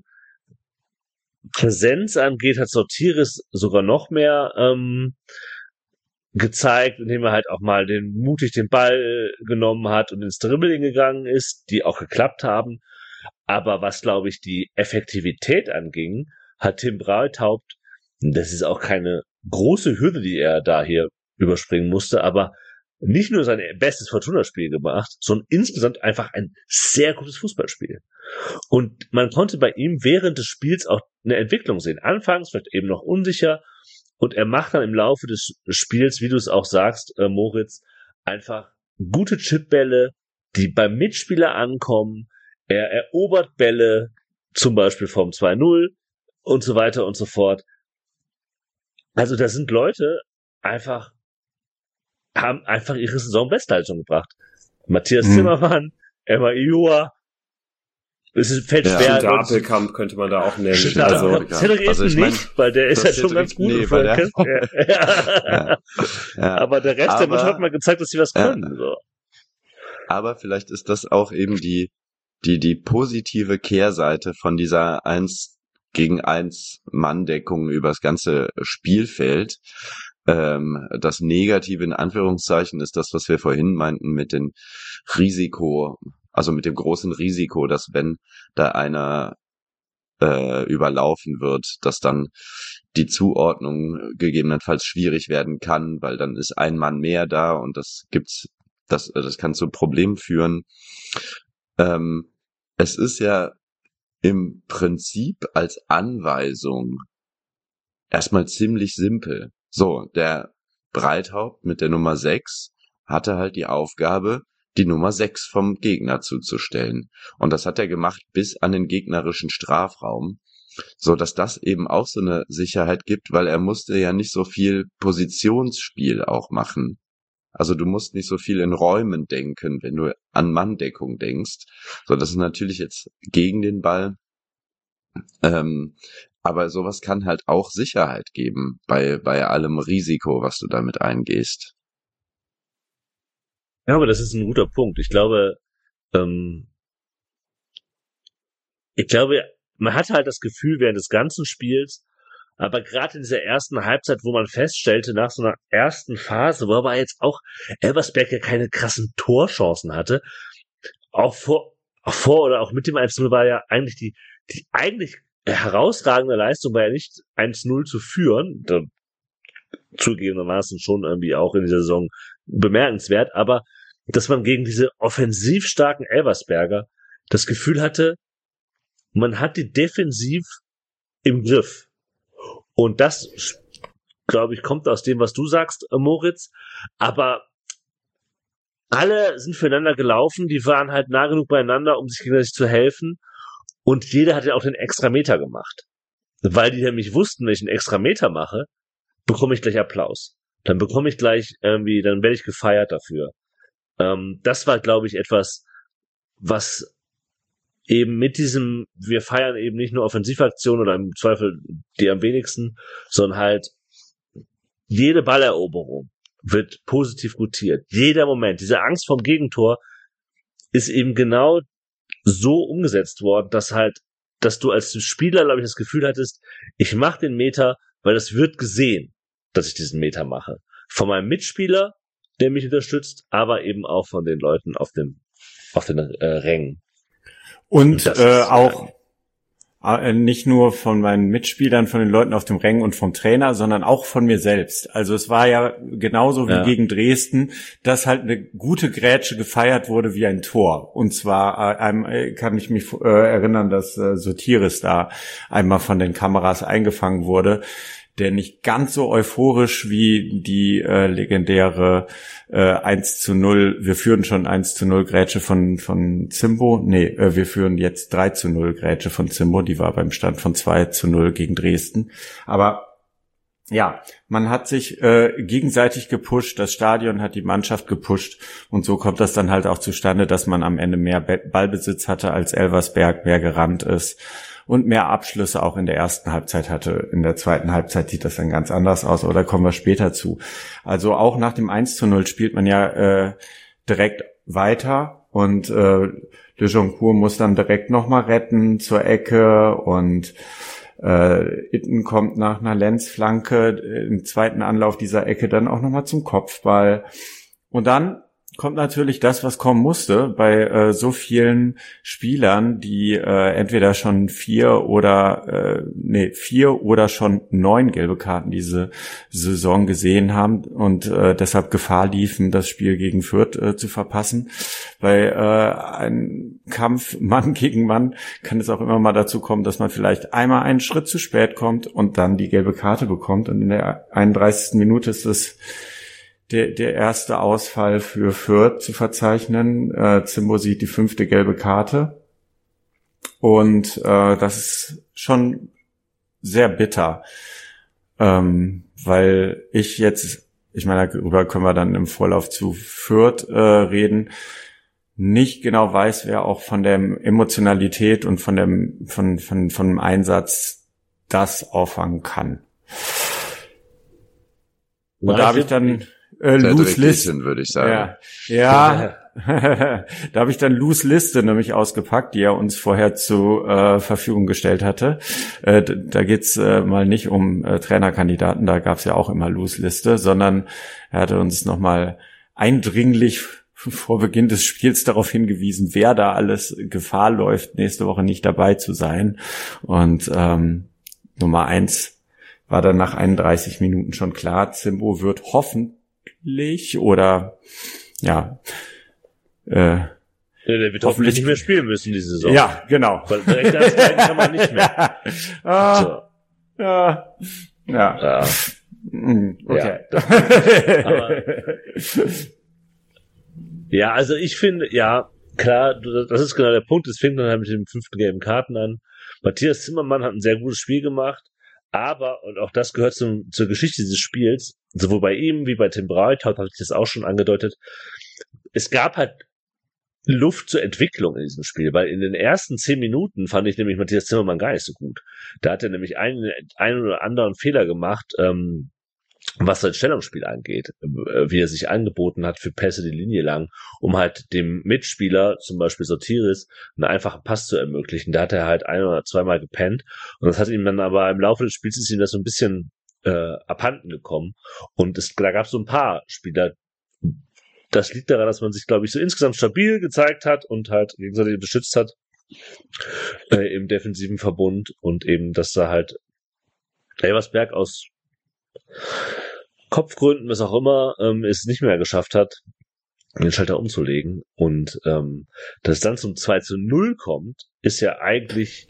Präsenz angeht, hat Sotiris sogar noch mehr ähm, gezeigt, indem er halt auch mal den mutig den Ball genommen hat und ins Dribbling gegangen ist, die auch geklappt haben. Aber was, glaube ich, die Effektivität anging, hat Tim Breithaupt, das ist auch keine große Hürde, die er da hier überspringen musste, aber nicht nur sein bestes Fortuna-Spiel gemacht, sondern insgesamt einfach ein sehr gutes Fußballspiel. Und man konnte bei ihm während des Spiels auch eine Entwicklung sehen. Anfangs vielleicht eben noch unsicher und er macht dann im Laufe des Spiels, wie du es auch sagst, äh, Moritz, einfach gute Chipbälle, die beim Mitspieler ankommen. Er erobert Bälle, zum Beispiel vom zwei null und so weiter und so fort. Also da sind Leute einfach, haben einfach ihre Saisonbestleistung gebracht. Matthias hm. Zimmermann, Emma Ioa, es ist, fällt ja, schwer. Der Appelkamp könnte man da auch nennen. Also, Cedric also ich mein, nicht, weil der ist ja schon ganz gut. Nee, weil der, ja. Ja. Ja. Aber der Rest, aber, der Mannschaft hat mal gezeigt, dass sie was können. Ja. So. Aber vielleicht ist das auch eben die, die, die positive Kehrseite von dieser eins gegen eins Manndeckung übers ganze Spielfeld. Ähm, das Negative in Anführungszeichen ist das, was wir vorhin meinten mit dem Risiko, also mit dem großen Risiko, dass wenn da einer äh, überlaufen wird, dass dann die Zuordnung gegebenenfalls schwierig werden kann, weil dann ist ein Mann mehr da und das gibt's, das, das kann zu Problemen führen. Ähm, es ist ja im Prinzip als Anweisung erstmal ziemlich simpel. So, der Breithaupt mit der Nummer sechs hatte halt die Aufgabe, die Nummer sechs vom Gegner zuzustellen. Und das hat er gemacht bis an den gegnerischen Strafraum, so dass das eben auch so eine Sicherheit gibt, weil er musste ja nicht so viel Positionsspiel auch machen. Also du musst nicht so viel in Räumen denken, wenn du an Manndeckung denkst. So, das ist natürlich jetzt gegen den Ball. Ähm, aber sowas kann halt auch Sicherheit geben bei, bei allem Risiko, was du damit eingehst. Ja, aber das ist ein guter Punkt. Ich glaube, ähm, ich glaube, man hatte halt das Gefühl während des ganzen Spiels, aber gerade in dieser ersten Halbzeit, wo man feststellte, nach so einer ersten Phase, wo aber jetzt auch Elversberg ja keine krassen Torchancen hatte, auch vor, auch vor oder auch mit dem eins null war ja eigentlich die, die eigentlich herausragende Leistung war ja nicht eins null zu führen, da, zugegebenermaßen schon irgendwie auch in dieser Saison bemerkenswert, aber dass man gegen diese offensiv starken Elversberger das Gefühl hatte, man hat die defensiv im Griff. Und das, glaube ich, kommt aus dem, was du sagst, Moritz. Aber alle sind füreinander gelaufen, die waren halt nah genug beieinander, um sich gegenseitig zu helfen. Und jeder hat ja auch den Extrameter gemacht. Weil die nämlich wussten, wenn ich einen Extrameter mache, bekomme ich gleich Applaus. Dann bekomme ich gleich irgendwie, dann werde ich gefeiert dafür. Ähm, das war, glaube ich, etwas, was eben mit diesem, wir feiern eben nicht nur Offensivaktionen oder im Zweifel die am wenigsten, sondern halt jede Balleroberung wird positiv gutiert. Jeder Moment, diese Angst vorm Gegentor ist eben genau so umgesetzt worden, dass halt, dass du als Spieler, glaube ich, das Gefühl hattest, ich mache den Meter, weil das wird gesehen, dass ich diesen Meter mache. Von meinem Mitspieler, der mich unterstützt, aber eben auch von den Leuten auf dem, auf den äh, Rängen. Und äh, auch Nicht nur von meinen Mitspielern, von den Leuten auf dem Rängen und vom Trainer, sondern auch von mir selbst. Also es war ja genauso wie ja. gegen Dresden, dass halt eine gute Grätsche gefeiert wurde wie ein Tor. Und zwar äh, kann ich mich äh, erinnern, dass äh, Sotiris da einmal von den Kameras eingefangen wurde, der nicht ganz so euphorisch wie die äh, legendäre äh, eins zu null, wir führen schon eins zu null Grätsche von von Zimbo, nee, äh, wir führen jetzt drei zu null Grätsche von Zimbo, die war beim Stand von zwei zu null gegen Dresden. Aber ja, man hat sich äh, gegenseitig gepusht, das Stadion hat die Mannschaft gepusht und so kommt das dann halt auch zustande, dass man am Ende mehr Ballbesitz hatte als Elversberg, mehr gerannt ist und mehr Abschlüsse auch in der ersten Halbzeit hatte. In der zweiten Halbzeit sieht das dann ganz anders aus, aber da kommen wir später zu. Also auch nach dem eins zu null spielt man ja äh, direkt weiter und äh, Le Joncourt muss dann direkt nochmal retten zur Ecke und äh, Itten kommt nach einer Lenzflanke im zweiten Anlauf dieser Ecke dann auch nochmal zum Kopfball. Und dann kommt natürlich das, was kommen musste bei äh, so vielen Spielern, die äh, entweder schon vier oder äh, nee vier oder schon neun gelbe Karten diese Saison gesehen haben und äh, deshalb Gefahr liefen, das Spiel gegen Fürth äh, zu verpassen. Bei äh, einem Kampf Mann gegen Mann kann es auch immer mal dazu kommen, dass man vielleicht einmal einen Schritt zu spät kommt und dann die gelbe Karte bekommt. Und in der einunddreißigsten Minute ist es Der, der erste Ausfall für Fürth zu verzeichnen. Äh, Zimbo sieht die fünfte gelbe Karte. Und äh, das ist schon sehr bitter. Ähm, weil ich jetzt, ich meine, darüber können wir dann im Vorlauf zu Fürth äh, reden, nicht genau weiß, wer auch von der Emotionalität und von dem, von, von, von dem Einsatz das auffangen kann. Und da habe ich dann Äh, Loose Liste, würde ich sagen. Ja, ja. Da habe ich dann Loose Liste nämlich ausgepackt, die er uns vorher zur äh, Verfügung gestellt hatte. Äh, da geht's äh, mal nicht um äh, Trainerkandidaten, da gab's ja auch immer Loose Liste, sondern er hatte uns nochmal eindringlich vor Beginn des Spiels darauf hingewiesen, wer da alles Gefahr läuft, nächste Woche nicht dabei zu sein. Und ähm, Nummer eins war dann nach einunddreißig Minuten schon klar, Zimbo wird hoffen oder ja äh, ja, der wird hoffentlich nicht mehr spielen müssen diese Saison. Ja, genau. Weil direkt das kann man nicht mehr. ah, so. Ja. Ja. Ja. Okay. Ja, aber, ja, also ich finde, ja, klar, das ist genau der Punkt, es fängt dann halt mit den fünften gelben Karten an. Matthias Zimmermann hat ein sehr gutes Spiel gemacht, aber, und auch das gehört zum, zur Geschichte dieses Spiels, sowohl bei ihm wie bei Tim Breithout, habe ich das auch schon angedeutet, es gab halt Luft zur Entwicklung in diesem Spiel, weil in den ersten zehn Minuten fand ich nämlich Matthias Zimmermann gar nicht so gut. Da hat er nämlich einen, einen oder anderen Fehler gemacht, ähm, was sein Stellungsspiel angeht, wie er sich angeboten hat für Pässe die Linie lang, um halt dem Mitspieler, zum Beispiel Sotiris, einen einfachen Pass zu ermöglichen. Da hat er halt ein- oder zweimal gepennt und das hat ihm dann aber im Laufe des Spiels ist ihm das so ein bisschen äh, abhanden gekommen und es, da gab es so ein paar Spieler. Das liegt daran, dass man sich, glaube ich, so insgesamt stabil gezeigt hat und halt gegenseitig unterstützt hat äh, im defensiven Verbund und eben, dass da halt Elversberg aus Kopfgründen, was auch immer, ähm, es nicht mehr geschafft hat, den Schalter umzulegen. Und ähm, dass es dann zum zwei zu null kommt, ist ja eigentlich,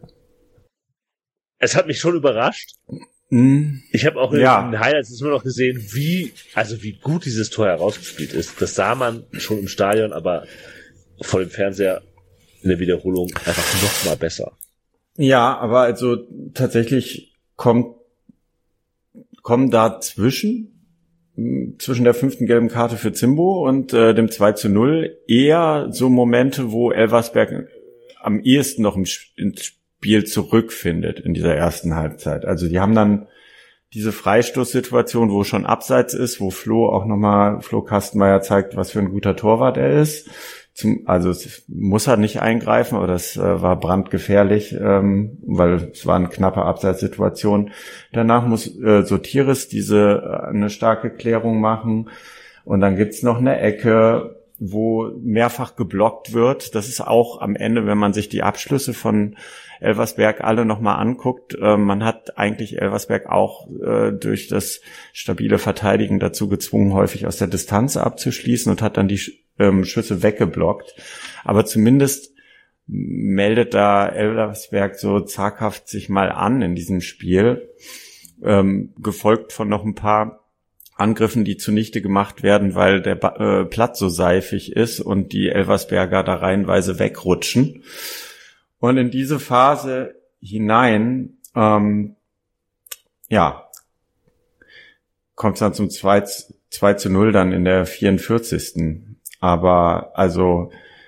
es hat mich schon überrascht. Mm, ich habe auch in ja. den Highlights immer noch gesehen, wie, also wie gut dieses Tor herausgespielt ist. Das sah man schon im Stadion, aber vor dem Fernseher in der Wiederholung einfach noch mal besser. Ja, aber also tatsächlich kommt kommen dazwischen, zwischen der fünften gelben Karte für Zimbo und äh, dem zwei zu null eher so Momente, wo Elversberg am ehesten noch im Spiel zurückfindet in dieser ersten Halbzeit. Also die haben dann diese Freistoßsituation, wo schon abseits ist, wo Flo auch nochmal, Flo Kastenmeier zeigt, was für ein guter Torwart er ist. Zum, also es muss er nicht eingreifen, aber das äh, war brandgefährlich, ähm, weil es war eine knappe Abseitssituation. Danach muss äh, Sotiris diese äh, eine starke Klärung machen und dann gibt's noch eine Ecke wo mehrfach geblockt wird. Das ist auch am Ende, wenn man sich die Abschlüsse von Elversberg alle nochmal anguckt, äh, man hat eigentlich Elversberg auch äh, durch das stabile Verteidigen dazu gezwungen, häufig aus der Distanz abzuschließen und hat dann die ähm, Schüsse weggeblockt. Aber zumindest meldet da Elversberg so zaghaft sich mal an in diesem Spiel, ähm, gefolgt von noch ein paar Angriffen, die zunichte gemacht werden, weil der ba- äh, Platz so seifig ist und die Elversberger da reihenweise wegrutschen. Und in diese Phase hinein, ähm, ja, kommt es dann zum zwei zu null dann in der vierundvierzigsten Aber also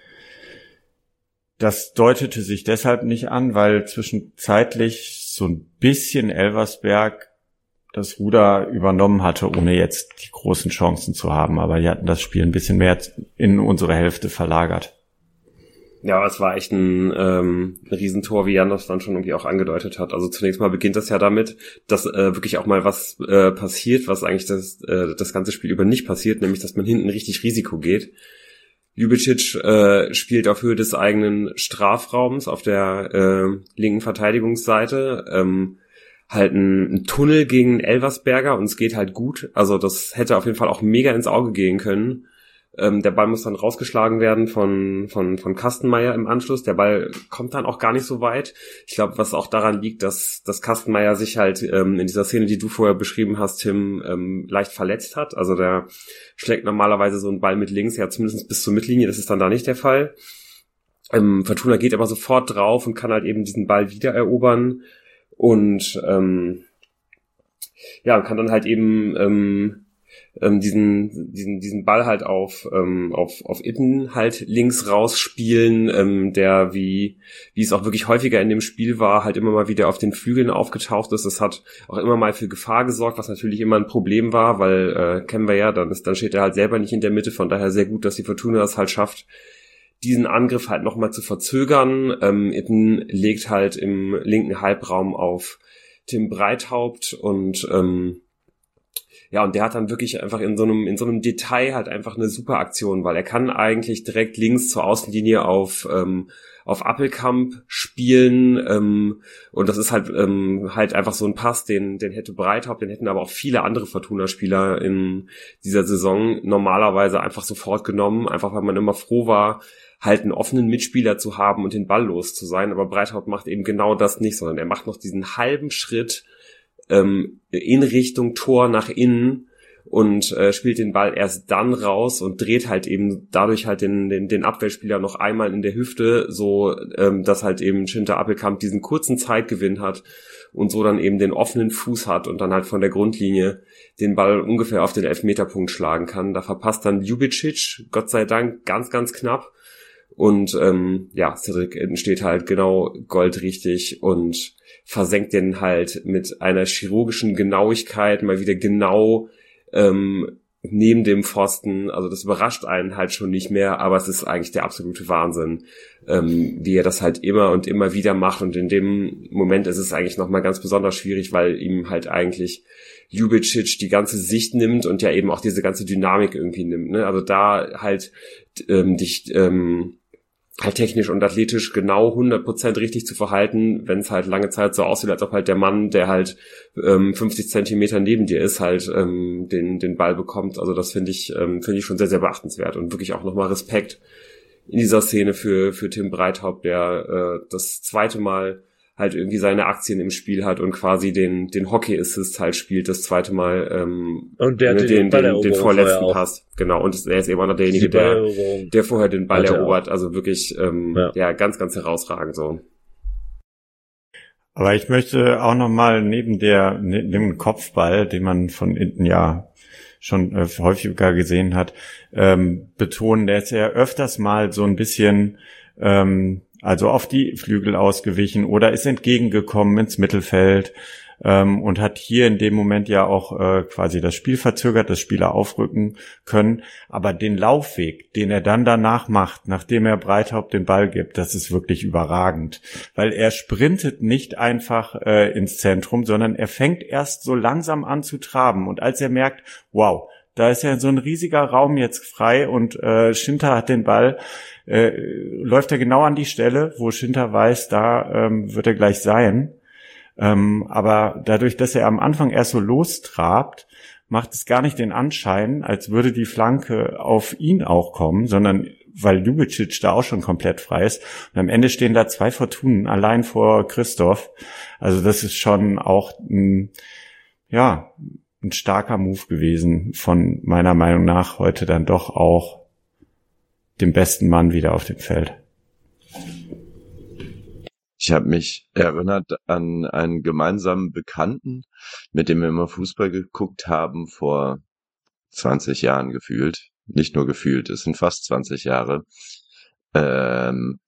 das deutete sich deshalb nicht an, weil zwischenzeitlich so ein bisschen Elversberg das Ruder übernommen hatte, ohne jetzt die großen Chancen zu haben. Aber die hatten das Spiel ein bisschen mehr in unsere Hälfte verlagert. Ja, es war echt ein, ähm, ein Riesentor, wie Jan das dann schon irgendwie auch angedeutet hat. Also zunächst mal beginnt das ja damit, dass äh, wirklich auch mal was äh, passiert, was eigentlich das, äh, das ganze Spiel über nicht passiert, nämlich dass man hinten richtig Risiko geht. Ljubicic äh, spielt auf Höhe des eigenen Strafraums auf der äh, linken Verteidigungsseite, ähm, halt ein, ein Tunnel gegen Elversberger und es geht halt gut. Also das hätte auf jeden Fall auch mega ins Auge gehen können. Ähm, der Ball muss dann rausgeschlagen werden von von von Kastenmeier im Anschluss. Der Ball kommt dann auch gar nicht so weit. Ich glaube, was auch daran liegt, dass dass Kastenmeier sich halt ähm, in dieser Szene, die du vorher beschrieben hast, Tim, ähm, leicht verletzt hat. Also der schlägt normalerweise so einen Ball mit links, ja zumindest bis zur Mittellinie. Das ist dann da nicht der Fall. Ähm, Fortuna geht aber sofort drauf und kann halt eben diesen Ball wieder erobern und ähm, ja, kann dann halt eben ähm, ähm, diesen diesen diesen Ball halt auf ähm, auf auf Itten halt links rausspielen, ähm, der wie wie es auch wirklich häufiger in dem Spiel war, halt immer mal wieder auf den Flügeln aufgetaucht ist. Das hat auch immer mal für Gefahr gesorgt, was natürlich immer ein Problem war, weil äh, kennen wir ja, dann ist dann steht er halt selber nicht in der Mitte, von daher sehr gut, dass die Fortuna es halt schafft, diesen Angriff halt nochmal zu verzögern. Ähm, Itten legt halt im linken Halbraum auf Tim Breithaupt und ähm, ja, und der hat dann wirklich einfach in so einem in so einem Detail halt einfach eine super Aktion, weil er kann eigentlich direkt links zur Außenlinie auf ähm, auf Appelkamp spielen ähm, und das ist halt ähm, halt einfach so ein Pass, den den hätte Breithaupt, den hätten aber auch viele andere Fortuna-Spieler in dieser Saison normalerweise einfach sofort genommen, einfach weil man immer froh war, halt einen offenen Mitspieler zu haben und den Ball los zu sein, aber Breithaupt macht eben genau das nicht, sondern er macht noch diesen halben Schritt ähm, in Richtung Tor nach innen und äh, spielt den Ball erst dann raus und dreht halt eben dadurch halt den den, den Abwehrspieler noch einmal in der Hüfte, so ähm, dass halt eben Schinter Appelkamp diesen kurzen Zeitgewinn hat und so dann eben den offenen Fuß hat und dann halt von der Grundlinie den Ball ungefähr auf den Elfmeterpunkt schlagen kann. Da verpasst dann Ljubicic, Gott sei Dank, ganz, ganz knapp. Und ähm, ja, Cedric entsteht halt genau goldrichtig und versenkt den halt mit einer chirurgischen Genauigkeit mal wieder genau ähm, neben dem Pfosten. Also das überrascht einen halt schon nicht mehr, aber es ist eigentlich der absolute Wahnsinn, ähm, wie er das halt immer und immer wieder macht. Und in dem Moment ist es eigentlich nochmal ganz besonders schwierig, weil ihm halt eigentlich Ljubicic die ganze Sicht nimmt und ja eben auch diese ganze Dynamik irgendwie nimmt. Ne? Also da halt ähm, dich ähm, halt technisch und athletisch genau hundert Prozent richtig zu verhalten, wenn es halt lange Zeit so aussieht, als ob halt der Mann, der halt ähm, fünfzig Zentimeter neben dir ist, halt ähm, den den Ball bekommt. Also das finde ich ähm, finde ich schon sehr, sehr beachtenswert und wirklich auch nochmal Respekt in dieser Szene für für Tim Breithaupt, der äh, das zweite Mal halt irgendwie seine Aktien im Spiel hat und quasi den den Hockey-Assist halt spielt, das zweite Mal ähm, und der den, den, den, den vorletzten Pass. Genau, und er ist eben auch noch derjenige, der der vorher den Ball erobert. Also wirklich ähm, ja. ja ganz, ganz herausragend so. Aber ich möchte auch nochmal neben der neben dem Kopfball, den man von hinten ja schon äh, häufiger gesehen hat, ähm, betonen, der ist ja öfters mal so ein bisschen ähm, also auf die Flügel ausgewichen oder ist entgegengekommen ins Mittelfeld ähm, und hat hier in dem Moment ja auch äh, quasi das Spiel verzögert, dass Spieler aufrücken können. Aber den Laufweg, den er dann danach macht, nachdem er Breithaupt den Ball gibt, das ist wirklich überragend. Weil er sprintet nicht einfach äh, ins Zentrum, sondern er fängt erst so langsam an zu traben. Und als er merkt, wow, Da ist ja so ein riesiger Raum jetzt frei und äh, Schinter hat den Ball, äh, läuft er genau an die Stelle, wo Schinter weiß, da ähm, wird er gleich sein. Ähm, aber dadurch, dass er am Anfang erst so lostrabt, macht es gar nicht den Anschein, als würde die Flanke auf ihn auch kommen, sondern weil Ljubicic da auch schon komplett frei ist. Und am Ende stehen da zwei Fortunen allein vor Christoph. Also das ist schon auch ein, ja, ein starker Move gewesen von meiner Meinung nach heute dann doch auch dem besten Mann wieder auf dem Feld. Ich habe mich erinnert an einen gemeinsamen Bekannten, mit dem wir immer Fußball geguckt haben, vor zwanzig Jahren gefühlt. Nicht nur gefühlt, es sind fast zwanzig Jahre. Ähm,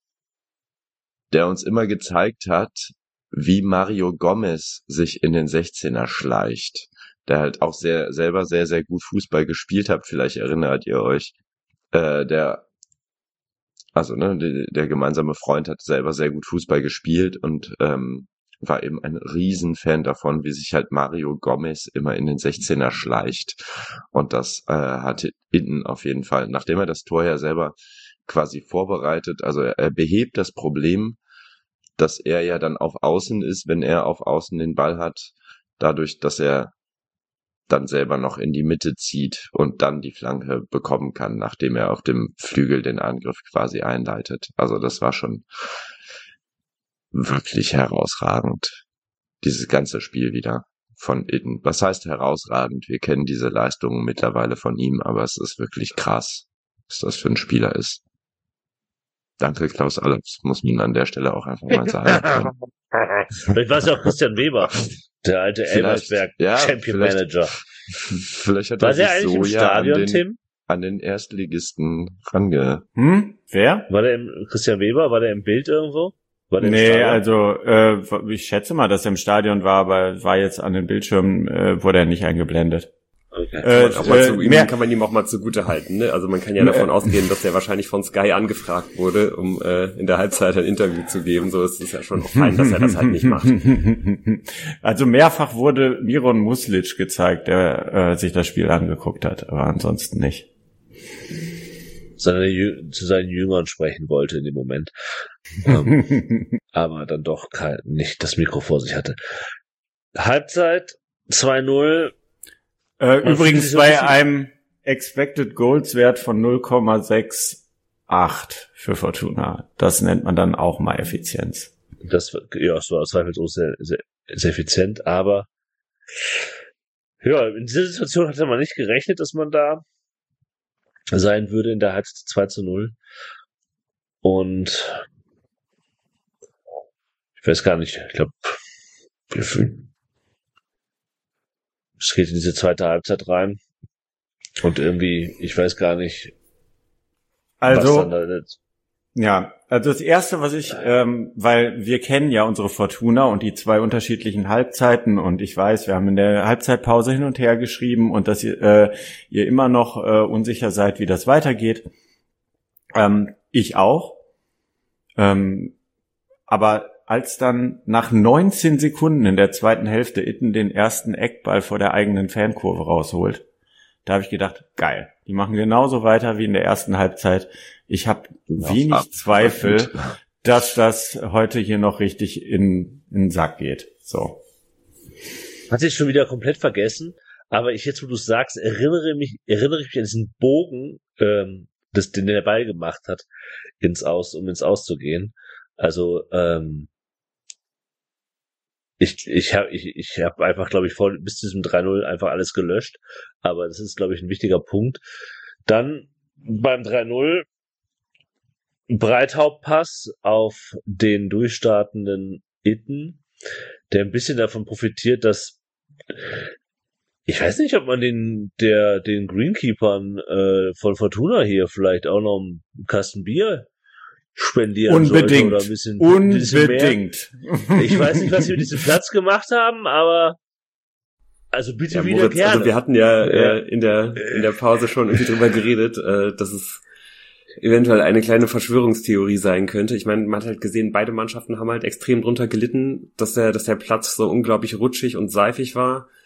der uns immer gezeigt hat, wie Mario Gomez sich in den sechzehner schleicht. Der halt auch sehr selber sehr, sehr gut Fußball gespielt hat. Vielleicht erinnert ihr euch. Äh, der Also, ne, der, der gemeinsame Freund hat selber sehr gut Fußball gespielt und ähm, war eben ein Riesenfan davon, wie sich halt Mario Gomez immer in den sechzehner schleicht. Und das äh, hatte Itten auf jeden Fall, nachdem er das Tor ja selber quasi vorbereitet, also er, er behebt das Problem, dass er ja dann auf Außen ist, wenn er auf Außen den Ball hat, dadurch, dass er dann selber noch in die Mitte zieht und dann die Flanke bekommen kann, nachdem er auf dem Flügel den Angriff quasi einleitet. Also das war schon wirklich herausragend. Dieses ganze Spiel wieder von Itten. Was heißt herausragend? Wir kennen diese Leistungen mittlerweile von ihm, aber es ist wirklich krass, was das für ein Spieler ist. Danke, Klaus Allofs, muss man an der Stelle auch einfach mal sagen. Vielleicht war es ja auch Christian Weber, der alte Elversberg ja, Champion Manager. Vielleicht hat war er der sich eigentlich so im ja Stadion, an den, Tim? an den Erstligisten range... Hm? Wer? War der im, Christian Weber, war der im Bild irgendwo? War der im Nee, Stadion? also äh, ich schätze mal, dass er im Stadion war, aber war jetzt an den Bildschirmen, äh, wurde er nicht eingeblendet. Okay. Äh, auch mal zu äh, ihm mehr, kann man ihm auch mal zugute halten, ne? Also man kann ja davon ausgehen, dass der wahrscheinlich von Sky angefragt wurde, um äh, in der Halbzeit ein Interview zu geben. So ist es ja schon fein, dass er das halt nicht macht. Also mehrfach wurde Miron Muslic gezeigt, der äh, sich das Spiel angeguckt hat, aber ansonsten nicht. Seine, Jü- zu seinen Jüngern sprechen wollte in dem Moment. ähm, aber dann doch kein, nicht das Mikro vor sich hatte. Halbzeit zwei null. Äh, Man fühlt übrigens sich so bei ein bisschen- einem Expected Goals Wert von null Komma achtundsechzig für Fortuna. Das nennt man dann auch mal Effizienz. Das, ja, es war zweifellos sehr, sehr, sehr effizient, aber ja, in dieser Situation hatte man nicht gerechnet, dass man da sein würde in der Halbzeit zwei zu null. Und ich weiß gar nicht, ich glaube, wir fühlen. Es geht in diese zweite Halbzeit rein. Und irgendwie, ich weiß gar nicht, was Also, dann da jetzt. ja, also das Erste, was ich, ähm, weil wir kennen ja unsere Fortuna und die zwei unterschiedlichen Halbzeiten und ich weiß, wir haben in der Halbzeitpause hin und her geschrieben und dass ihr, äh, ihr immer noch äh, unsicher seid, wie das weitergeht. Ähm, ich auch. Ähm, aber als dann nach neunzehn Sekunden in der zweiten Hälfte Itten den ersten Eckball vor der eigenen Fankurve rausholt, da habe ich gedacht, geil, die machen genauso weiter wie in der ersten Halbzeit. Ich habe wenig ab- Zweifel, dass das heute hier noch richtig in, in den Sack geht. So. Hat sich schon wieder komplett vergessen, aber ich jetzt, wo du es sagst, erinnere mich, erinnere ich mich an diesen Bogen, ähm, das, den der Ball gemacht hat, ins Aus, um ins Aus zu gehen. Also, ähm, ich, ich habe ich, ich hab einfach, glaube ich, vor, bis zu diesem drei null einfach alles gelöscht. Aber das ist, glaube ich, ein wichtiger Punkt. Dann beim drei null Breithauptpass auf den durchstartenden Itten, der ein bisschen davon profitiert, dass ich weiß nicht, ob man den der den Greenkeepern äh, von Fortuna hier vielleicht auch noch einen Kasten Bier spendieren Unbedingt. sollte oder ein bisschen, ein bisschen Unbedingt. mehr. Ich weiß nicht, was sie mit diesem Platz gemacht haben, aber also bitte Ja, wieder Moritz, gerne. also wir hatten ja äh, in der in der Pause schon irgendwie drüber geredet, äh, dass es eventuell eine kleine Verschwörungstheorie sein könnte. Ich meine, man hat halt gesehen, beide Mannschaften haben halt extrem drunter gelitten, dass der dass der Platz so unglaublich rutschig und seifig war.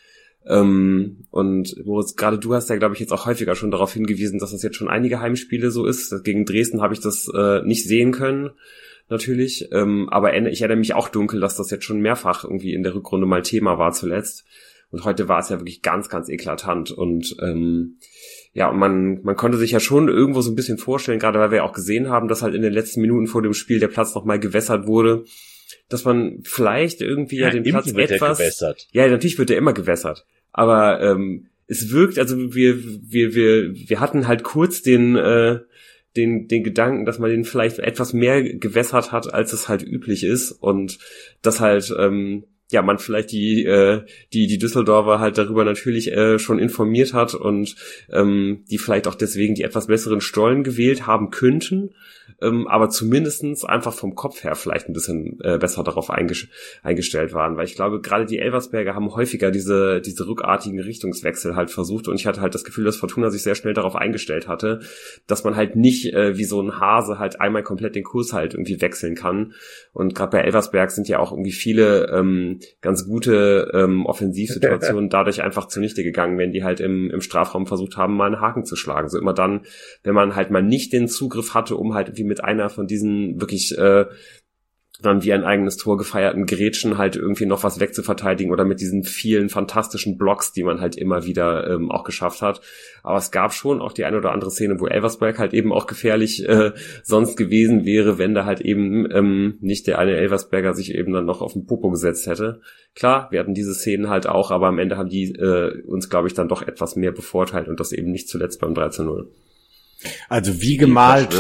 Ähm, und Moritz, gerade du hast ja, glaube ich, jetzt auch häufiger schon darauf hingewiesen, dass das jetzt schon einige Heimspiele so ist. Gegen Dresden habe ich das äh, nicht sehen können, natürlich. Ähm, aber ich erinnere mich auch dunkel, dass das jetzt schon mehrfach irgendwie in der Rückrunde mal Thema war zuletzt. Und heute war es ja wirklich ganz, ganz eklatant. Und ähm, ja, und man man konnte sich ja schon irgendwo so ein bisschen vorstellen, gerade weil wir ja auch gesehen haben, dass halt in den letzten Minuten vor dem Spiel der Platz nochmal gewässert wurde, dass man vielleicht irgendwie ja, ja den Platz wird etwas... gewässert. Ja, natürlich wird er immer gewässert. Aber ähm, es wirkt, also wir wir wir wir hatten halt kurz den äh, den den Gedanken, dass man den vielleicht etwas mehr gewässert hat, als es halt üblich ist, und dass halt ähm, ja man vielleicht die äh, die die Düsseldorfer halt darüber natürlich äh, schon informiert hat und ähm, die vielleicht auch deswegen die etwas besseren Stollen gewählt haben könnten, ähm, aber zumindestens einfach vom Kopf her vielleicht ein bisschen äh, besser darauf einges- eingestellt waren, weil ich glaube, gerade die Elversberger haben häufiger diese diese rückartigen Richtungswechsel halt versucht, und ich hatte halt das Gefühl, dass Fortuna sich sehr schnell darauf eingestellt hatte, dass man halt nicht äh, wie so ein Hase halt einmal komplett den Kurs halt irgendwie wechseln kann, und gerade bei Elversberg sind ja auch irgendwie viele ähm, ganz gute ähm, Offensivsituationen dadurch einfach zunichte gegangen, wenn die halt im, im Strafraum versucht haben, mal einen Haken zu schlagen. So immer dann, wenn man halt mal nicht den Zugriff hatte, um halt irgendwie mit einer von diesen wirklich äh, dann wie ein eigenes Tor gefeierten Grätschen halt irgendwie noch was wegzuverteidigen, oder mit diesen vielen fantastischen Blocks, die man halt immer wieder ähm, auch geschafft hat. Aber es gab schon auch die eine oder andere Szene, wo Elversberg halt eben auch gefährlich äh, sonst gewesen wäre, wenn da halt eben ähm, nicht der eine Elversberger sich eben dann noch auf den Popo gesetzt hätte. Klar, wir hatten diese Szenen halt auch, aber am Ende haben die äh, uns, glaube ich, dann doch etwas mehr bevorteilt, und das eben nicht zuletzt beim drei zu null. Also wie gemalt...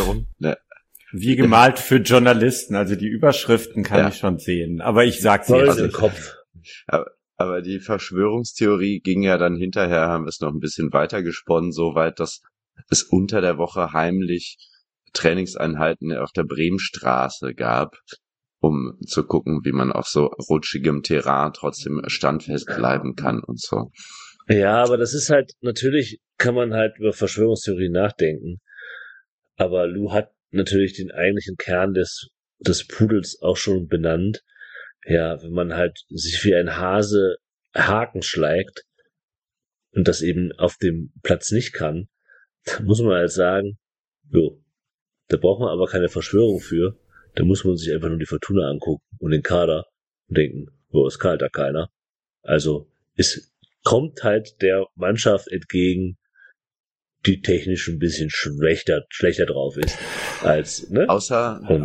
Wie gemalt für Journalisten, also die Überschriften kann ja. ich schon sehen, aber ich sag's jetzt also im Kopf. Aber, aber die Verschwörungstheorie ging ja dann hinterher, haben wir es noch ein bisschen weiter gesponnen, soweit, dass es unter der Woche heimlich Trainingseinheiten auf der Bremenstraße gab, um zu gucken, wie man auf so rutschigem Terrain trotzdem standfest bleiben kann und so. Ja, aber das ist halt, natürlich kann man halt über Verschwörungstheorien nachdenken, aber Lou hat natürlich den eigentlichen Kern des des Pudels auch schon benannt. Ja, wenn man halt sich wie ein Hase Haken schlägt und das eben auf dem Platz nicht kann, dann muss man halt sagen, jo, da braucht man aber keine Verschwörung für. Da muss man sich einfach nur die Fortuna angucken und den Kader und denken, wo ist kalt da keiner. Also es kommt halt der Mannschaft entgegen, die technisch ein bisschen schlechter, schlechter drauf ist als, ne? Außer, und,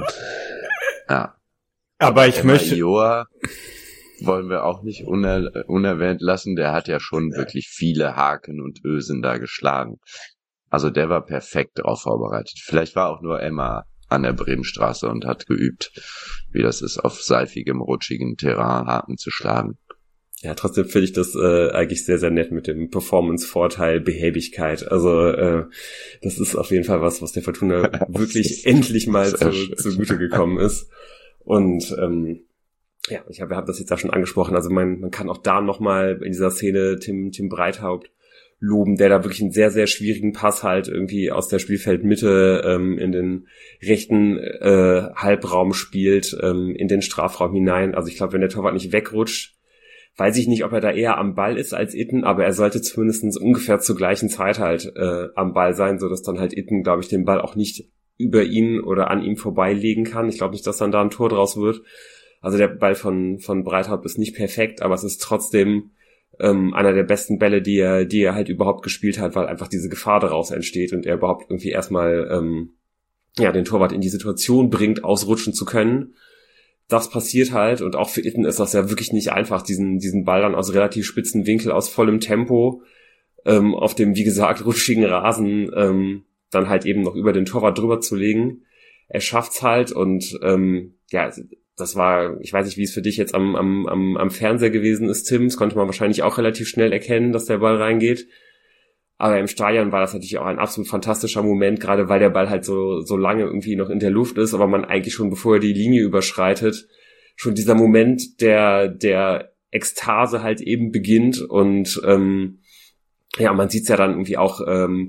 ja. Aber ich Emma möchte, Ioa wollen wir auch nicht uner- unerwähnt lassen. Der hat ja schon wirklich viele Haken und Ösen da geschlagen. Also der war perfekt drauf vorbereitet. Vielleicht war auch nur Emma an der Bremenstraße und hat geübt, wie das ist, auf seifigem, rutschigem Terrain Haken zu schlagen. Ja, trotzdem finde ich das äh, eigentlich sehr, sehr nett mit dem Performance-Vorteil, Behäbigkeit. Also äh, das ist auf jeden Fall was, was der Fortuna wirklich endlich mal zu, zugute gekommen ist. Und ähm, ja, ich habe hab das jetzt auch schon angesprochen. Also man, man kann auch da nochmal in dieser Szene Tim, Tim Breithaupt loben, der da wirklich einen sehr, sehr schwierigen Pass halt irgendwie aus der Spielfeldmitte ähm, in den rechten äh, Halbraum spielt, ähm, in den Strafraum hinein. Also ich glaube, wenn der Torwart nicht wegrutscht, weiß ich nicht, ob er da eher am Ball ist als Itten, aber er sollte zumindest ungefähr zur gleichen Zeit halt äh, am Ball sein, so dass dann halt Itten, glaube ich, den Ball auch nicht über ihn oder an ihm vorbeilegen kann. Ich glaube nicht, dass dann da ein Tor draus wird. Also der Ball von von Breithaupt ist nicht perfekt, aber es ist trotzdem ähm, einer der besten Bälle, die er die er halt überhaupt gespielt hat, weil einfach diese Gefahr daraus entsteht und er überhaupt irgendwie erstmal ähm, ja den Torwart in die Situation bringt, ausrutschen zu können. Das passiert halt, und auch für Itten ist das ja wirklich nicht einfach, diesen diesen Ball dann aus relativ spitzen Winkel, aus vollem Tempo ähm, auf dem, wie gesagt, rutschigen Rasen ähm, dann halt eben noch über den Torwart drüber zu legen. Er schafft's halt, und ähm, ja, das war, ich weiß nicht, wie es für dich jetzt am am am, am Fernseher gewesen ist, Tim. Das konnte man wahrscheinlich auch relativ schnell erkennen, dass der Ball reingeht. Aber im Stadion war das natürlich auch ein absolut fantastischer Moment, gerade weil der Ball halt so so lange irgendwie noch in der Luft ist, aber man eigentlich schon, bevor er die Linie überschreitet, schon dieser Moment der der Ekstase halt eben beginnt. Und ähm, ja, man sieht's ja dann irgendwie auch, ähm,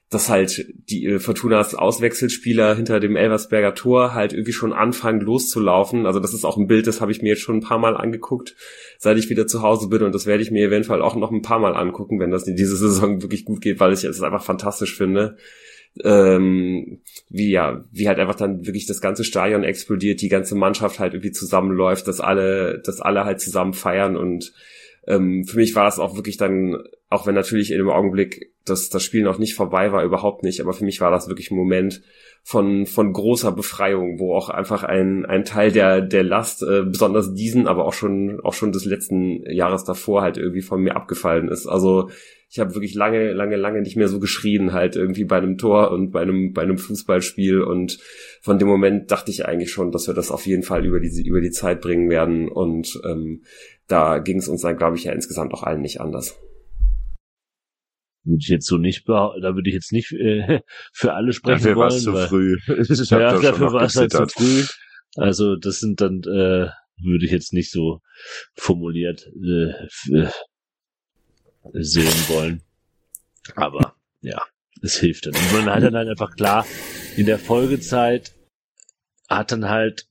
dass halt die äh, Fortunas Auswechselspieler hinter dem Elversberger Tor halt irgendwie schon anfangen loszulaufen. Also das ist auch ein Bild, das habe ich mir jetzt schon ein paar Mal angeguckt, seit ich wieder zu Hause bin, und das werde ich mir eventuell auch noch ein paar Mal angucken, wenn das in dieser Saison wirklich gut geht, weil ich es einfach fantastisch finde. Ähm, wie ja, wie halt einfach dann wirklich das ganze Stadion explodiert, die ganze Mannschaft halt irgendwie zusammenläuft, dass alle, dass alle halt zusammen feiern, und ähm, für mich war das auch wirklich dann, auch wenn natürlich in dem Augenblick das, das Spiel noch nicht vorbei war, überhaupt nicht, aber für mich war das wirklich ein Moment von, von großer Befreiung, wo auch einfach ein, ein Teil der, der Last, äh, besonders diesen, aber auch schon, auch schon des letzten Jahres davor halt irgendwie von mir abgefallen ist. Also, ich habe wirklich lange, lange, lange nicht mehr so geschrien halt irgendwie bei einem Tor und bei einem, bei einem Fußballspiel, und von dem Moment dachte ich eigentlich schon, dass wir das auf jeden Fall über die, über die Zeit bringen werden, und ähm, da ging es uns dann, glaube ich, ja insgesamt auch allen nicht anders. Würde ich jetzt so nicht behaupten, da würde ich jetzt nicht äh, für alle sprechen dafür wollen. Dafür war es zu weil, früh. Ich hab ja, da dafür schon war es halt zu gezittert. früh. Also das sind dann, äh, würde ich jetzt nicht so formuliert äh, f- sehen wollen. Aber ja, es hilft dann. Und man hat dann halt einfach klar, in der Folgezeit hat dann halt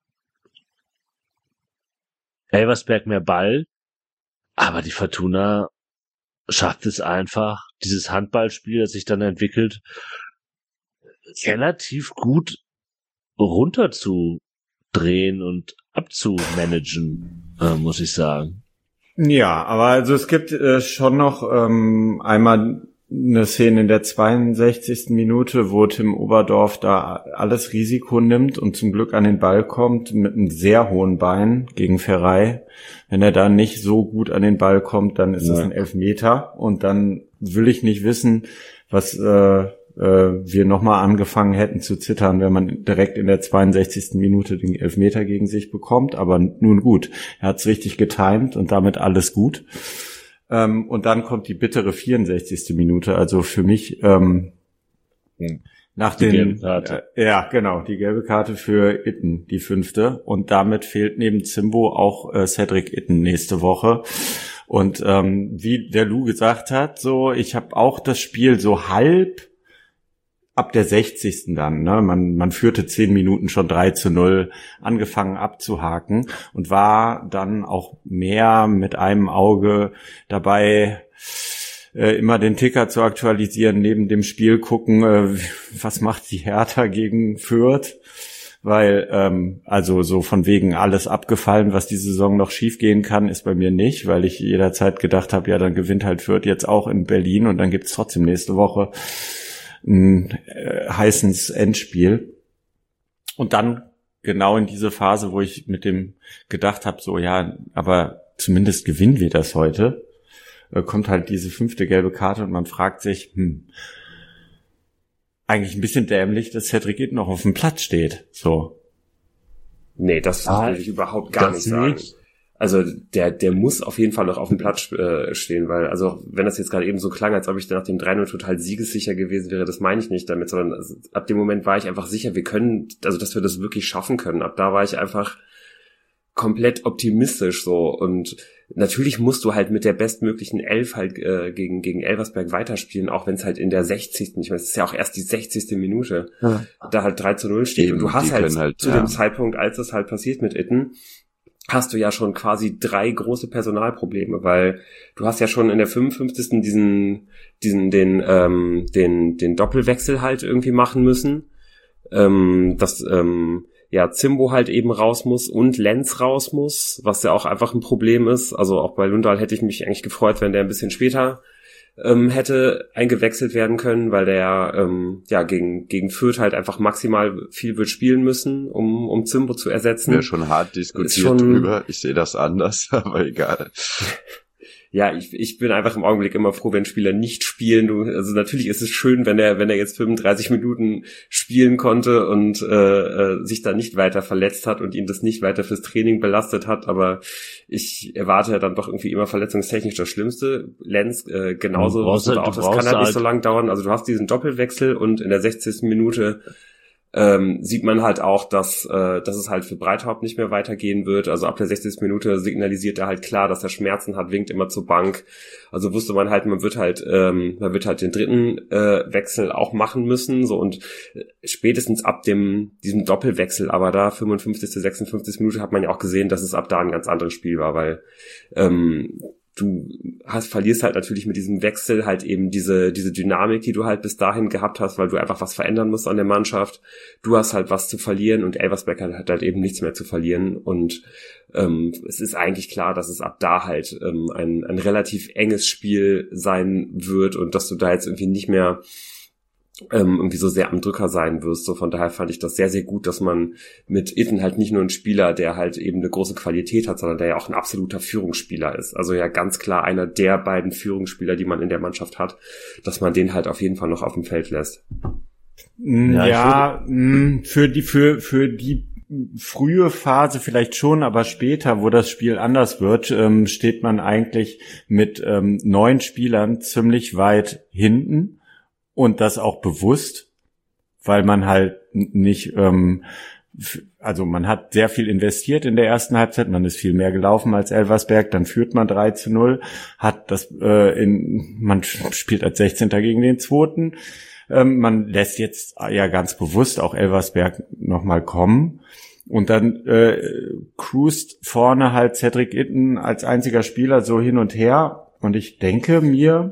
Elversberg mehr Ball, aber die Fortuna schafft es einfach, dieses Handballspiel, das sich dann entwickelt, relativ gut runterzudrehen und abzumanagen, äh, muss ich sagen. Ja, aber also es gibt äh, schon noch ähm, einmal eine Szene in der zweiundsechzigsten Minute, wo Tim Oberdorf da alles Risiko nimmt und zum Glück an den Ball kommt mit einem sehr hohen Bein gegen Ferrei. Wenn er da nicht so gut an den Ball kommt, dann ist das ein Elfmeter, und dann will ich nicht wissen, was äh, äh, wir nochmal angefangen hätten zu zittern, wenn man direkt in der zweiundsechzigsten Minute den Elfmeter gegen sich bekommt. Aber nun gut, er hat's richtig getimt und damit alles gut. Ähm, und dann kommt die bittere vierundsechzigste Minute. Also für mich ähm, Hm. nach Die den gelbe Karte. Äh, ja, genau, die gelbe Karte für Itten, die fünfte. Und damit fehlt neben Zimbo auch äh, Cedric Itten nächste Woche. Und ähm, wie der Lou gesagt hat, so ich habe auch das Spiel so halb ab der sechzigsten dann, ne, man man führte zehn Minuten schon drei zu null, angefangen abzuhaken, und war dann auch mehr mit einem Auge dabei, äh, immer den Ticker zu aktualisieren, neben dem Spiel gucken, äh, was macht die Hertha gegen Fürth, weil ähm, also so von wegen alles abgefallen, was die Saison noch schiefgehen kann, ist bei mir nicht, weil ich jederzeit gedacht habe, ja, dann gewinnt halt Fürth jetzt auch in Berlin, und dann gibt's trotzdem nächste Woche ein äh, heißes Endspiel. Und dann genau in diese Phase, wo ich mit dem gedacht habe, so ja, aber zumindest gewinnen wir das heute, äh, kommt halt diese fünfte gelbe Karte, und man fragt sich, hm, eigentlich ein bisschen dämlich, dass Cedric Itten noch auf dem Platz steht. So. Nee, das Ah, will ich überhaupt gar das nicht sagen. nicht. Also der der muss auf jeden Fall noch auf dem Platz äh, stehen, weil, also wenn das jetzt gerade eben so klang, als ob ich nach dem drei null total siegessicher gewesen wäre, das meine ich nicht damit, sondern also, ab dem Moment war ich einfach sicher, wir können, also dass wir das wirklich schaffen können. Ab da war ich einfach komplett optimistisch so, und natürlich musst du halt mit der bestmöglichen Elf halt äh, gegen gegen Elversberg weiterspielen, auch wenn es halt in der sechzigsten Ich meine, es ist ja auch erst die sechzigste Minute, Ja. da halt drei zu null steht, Eben, und du hast die halt, können halt, zu ja. dem Zeitpunkt, als es halt passiert mit Itten, hast du ja schon quasi drei große Personalprobleme, weil du hast ja schon in der fünfundfünfzigsten diesen diesen den ähm, den den Doppelwechsel halt irgendwie machen müssen, ähm, dass ähm, ja Zimbo halt eben raus muss und Lenz raus muss, was ja auch einfach ein Problem ist. Also auch bei Lundahl hätte ich mich eigentlich gefreut, wenn der ein bisschen später ähm, hätte eingewechselt werden können, weil der ähm, ja gegen gegen Fürth halt einfach maximal viel wird spielen müssen, um um Zimbo zu ersetzen. Wir schon hart diskutiert schon, drüber. Ich sehe das anders, aber egal. Ja, ich ich bin einfach im Augenblick immer froh, wenn Spieler nicht spielen. Du, also natürlich ist es schön, wenn er wenn er jetzt fünfunddreißig Minuten spielen konnte und äh, äh, sich da nicht weiter verletzt hat und ihn das nicht weiter fürs Training belastet hat. Aber ich erwarte ja dann doch irgendwie immer verletzungstechnisch das Schlimmste. Lenz äh, genauso. Du brauchst halt- auch, du das kann brauchst halt nicht halt- so lang dauern. Also du hast diesen Doppelwechsel und in der sechzigsten Minute ähm, sieht man halt auch, dass äh, dass es halt für Breithaupt nicht mehr weitergehen wird. Also ab der sechzigsten Minute signalisiert er halt klar, dass er Schmerzen hat, winkt immer zur Bank. Also wusste man halt, man wird halt ähm, man wird halt den dritten äh, Wechsel auch machen müssen. So, und spätestens ab dem diesem Doppelwechsel, aber da fünfundfünfzigste, sechsundfünfzigste Minute hat man ja auch gesehen, dass es ab da ein ganz anderes Spiel war, weil ähm, du hast, verlierst halt natürlich mit diesem Wechsel halt eben diese, diese Dynamik, die du halt bis dahin gehabt hast, weil du einfach was verändern musst an der Mannschaft. Du hast halt was zu verlieren und Elversberg hat halt eben nichts mehr zu verlieren. Und ähm, es ist eigentlich klar, dass es ab da halt ähm, ein, ein relativ enges Spiel sein wird und dass du da jetzt irgendwie nicht mehr ähm, irgendwie so sehr am Drücker sein wirst. So, von daher fand ich das sehr, sehr gut, dass man mit Itten halt nicht nur einen Spieler, der halt eben eine große Qualität hat, sondern der ja auch ein absoluter Führungsspieler ist. Also ja ganz klar einer der beiden Führungsspieler, die man in der Mannschaft hat, dass man den halt auf jeden Fall noch auf dem Feld lässt. Ja, ja mh, für die, für, für die frühe Phase vielleicht schon, aber später, wo das Spiel anders wird, ähm, steht man eigentlich mit ähm, neun Spielern ziemlich weit hinten. Und das auch bewusst, weil man halt nicht, ähm, also man hat sehr viel investiert in der ersten Halbzeit, man ist viel mehr gelaufen als Elversberg, dann führt man drei zu null, hat das, äh, in, man spielt als sechzehnter gegen den zweiten. Ähm, man lässt jetzt ja ganz bewusst auch Elversberg nochmal kommen. Und dann äh, cruist vorne halt Cedric Itten als einziger Spieler so hin und her. Und ich denke mir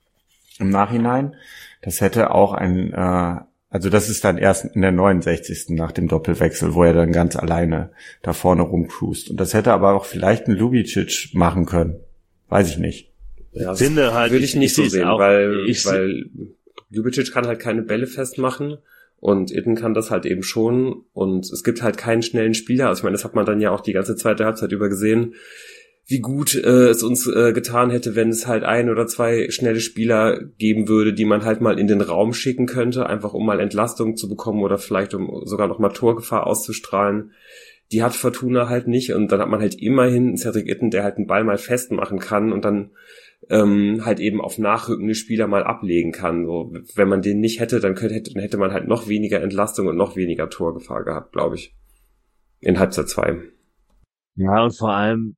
im Nachhinein, das hätte auch ein, äh, also das ist dann erst in der neunundsechzigsten nach dem Doppelwechsel, wo er dann ganz alleine da vorne rumcruist. Und das hätte aber auch vielleicht ein Lubicic machen können. Weiß ich nicht. Ja, das finde halt, würde ich nicht so sehen, auch, weil, weil Lubicic kann halt keine Bälle festmachen und Itten kann das halt eben schon. Und es gibt halt keinen schnellen Spieler. Also ich meine, das hat man dann ja auch die ganze zweite Halbzeit über gesehen, wie gut äh, es uns äh, getan hätte, wenn es halt ein oder zwei schnelle Spieler geben würde, die man halt mal in den Raum schicken könnte, einfach um mal Entlastung zu bekommen oder vielleicht um sogar noch mal Torgefahr auszustrahlen. Die hat Fortuna halt nicht und dann hat man halt immerhin einen Cedric Itten, der halt einen Ball mal festmachen kann und dann ähm, halt eben auf nachrückende Spieler mal ablegen kann. So, wenn man den nicht hätte, dann könnte, dann hätte man halt noch weniger Entlastung und noch weniger Torgefahr gehabt, glaube ich. In Halbzeit zwei. Ja, und vor allem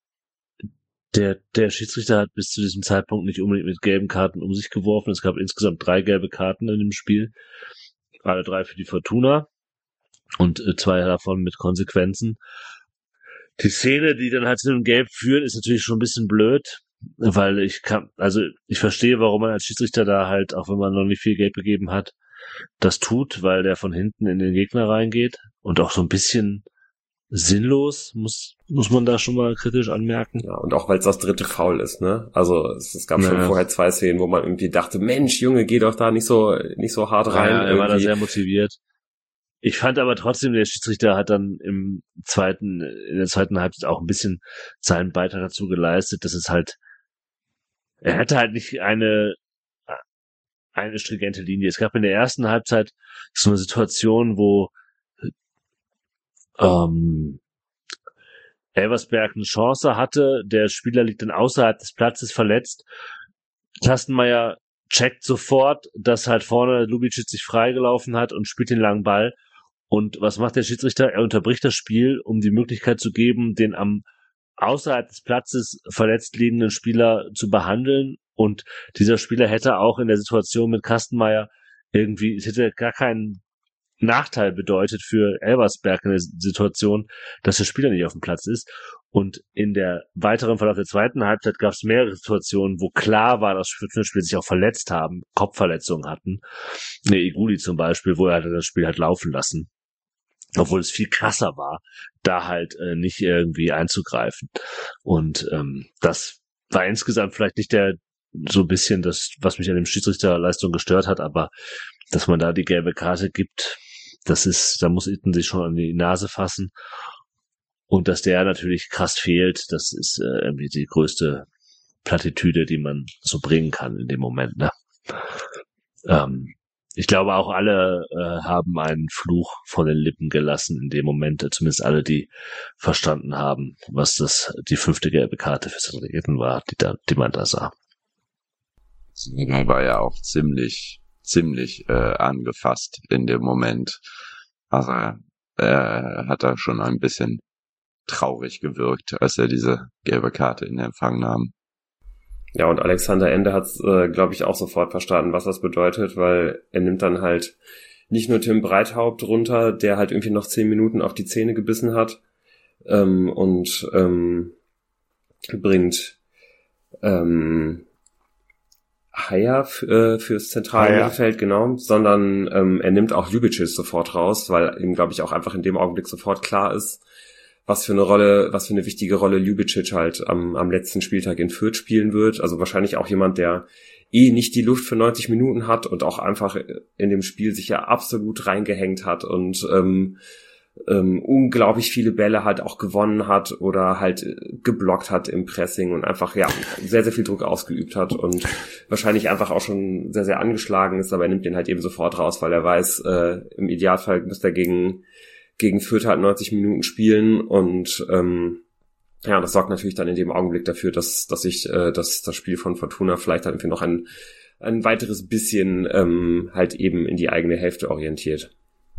Der, der Schiedsrichter hat bis zu diesem Zeitpunkt nicht unbedingt mit gelben Karten um sich geworfen. Es gab insgesamt drei gelbe Karten in dem Spiel. Alle drei für die Fortuna. Und äh, zwei davon mit Konsequenzen. Die Szene, die dann halt zu dem Gelb führt, ist natürlich schon ein bisschen blöd. Weil ich kann, also ich verstehe, warum man als Schiedsrichter da halt, auch wenn man noch nicht viel Gelb gegeben hat, das tut, weil der von hinten in den Gegner reingeht. Und auch so ein bisschen sinnlos, muss muss man da schon mal kritisch anmerken. Ja, und auch weil es das dritte Foul ist, ne? Also es, es gab ja schon vorher zwei Szenen, wo man irgendwie dachte, Mensch, Junge, geh doch da nicht so nicht so hart rein. Ja, er irgendwie. War da sehr motiviert. Ich fand aber trotzdem, der Schiedsrichter hat dann im zweiten, in der zweiten Halbzeit auch ein bisschen seinen Beitrag dazu geleistet, dass es halt, er hätte halt nicht eine eine stringente Linie. Es gab in der ersten Halbzeit so eine Situation, wo Ähm, Elversberg eine Chance hatte, der Spieler liegt dann außerhalb des Platzes verletzt. Kastenmeier checkt sofort, dass halt vorne Lubicic sich freigelaufen hat und spielt den langen Ball. Und was macht der Schiedsrichter? Er unterbricht das Spiel, um die Möglichkeit zu geben, den am außerhalb des Platzes verletzt liegenden Spieler zu behandeln. Und dieser Spieler hätte auch in der Situation mit Kastenmeier irgendwie, es hätte gar keinen Nachteil bedeutet für Elversberg in der Situation, dass der Spieler nicht auf dem Platz ist. Und in der weiteren Verlauf der zweiten Halbzeit gab es mehrere Situationen, wo klar war, dass Spieler sich auch verletzt haben, Kopfverletzungen hatten. Ne, Iguli zum Beispiel, wo er das Spiel hat laufen lassen. Obwohl es viel krasser war, da halt äh, nicht irgendwie einzugreifen. Und ähm, das war insgesamt vielleicht nicht der so ein bisschen das, was mich an dem Schiedsrichterleistung gestört hat, aber dass man da die gelbe Karte gibt, das ist, da muss Itten sich schon an die Nase fassen. Und dass der natürlich krass fehlt, das ist äh, irgendwie die größte Plattitüde, die man so bringen kann in dem Moment. Ne? Ähm, ich glaube, auch alle äh, haben einen Fluch von den Lippen gelassen in dem Moment, äh, zumindest alle, die verstanden haben, was das die fünfte gelbe Karte für Cedric Itten war, die, da, die man da sah. War ja auch ziemlich ziemlich äh, angefasst in dem Moment. Also er hat da schon ein bisschen traurig gewirkt, als er diese gelbe Karte in Empfang nahm. Ja, und Alexander Ende hat, äh, glaube ich, auch sofort verstanden, was das bedeutet, weil er nimmt dann halt nicht nur Tim Breithaupt runter, der halt irgendwie noch zehn Minuten auf die Zähne gebissen hat, ähm, und ähm, bringt ähm, Haier f- äh, fürs zentrale Haier. Mittelfeld, genau, sondern ähm, er nimmt auch Ljubicic sofort raus, weil ihm, glaube ich, auch einfach in dem Augenblick sofort klar ist, was für eine Rolle, was für eine wichtige Rolle Ljubicic halt am, am letzten Spieltag in Fürth spielen wird. Also wahrscheinlich auch jemand, der eh nicht die Luft für neunzig Minuten hat und auch einfach in dem Spiel sich ja absolut reingehängt hat und ähm, ähm, unglaublich viele Bälle halt auch gewonnen hat oder halt geblockt hat im Pressing und einfach ja sehr, sehr viel Druck ausgeübt hat und wahrscheinlich einfach auch schon sehr, sehr angeschlagen ist, aber er nimmt den halt eben sofort raus, weil er weiß, äh, im Idealfall muss er gegen gegen Fürth halt neunzig Minuten spielen und ähm, ja, das sorgt natürlich dann in dem Augenblick dafür, dass dass sich äh, dass das Spiel von Fortuna vielleicht halt irgendwie noch ein ein weiteres bisschen ähm, halt eben in die eigene Hälfte orientiert.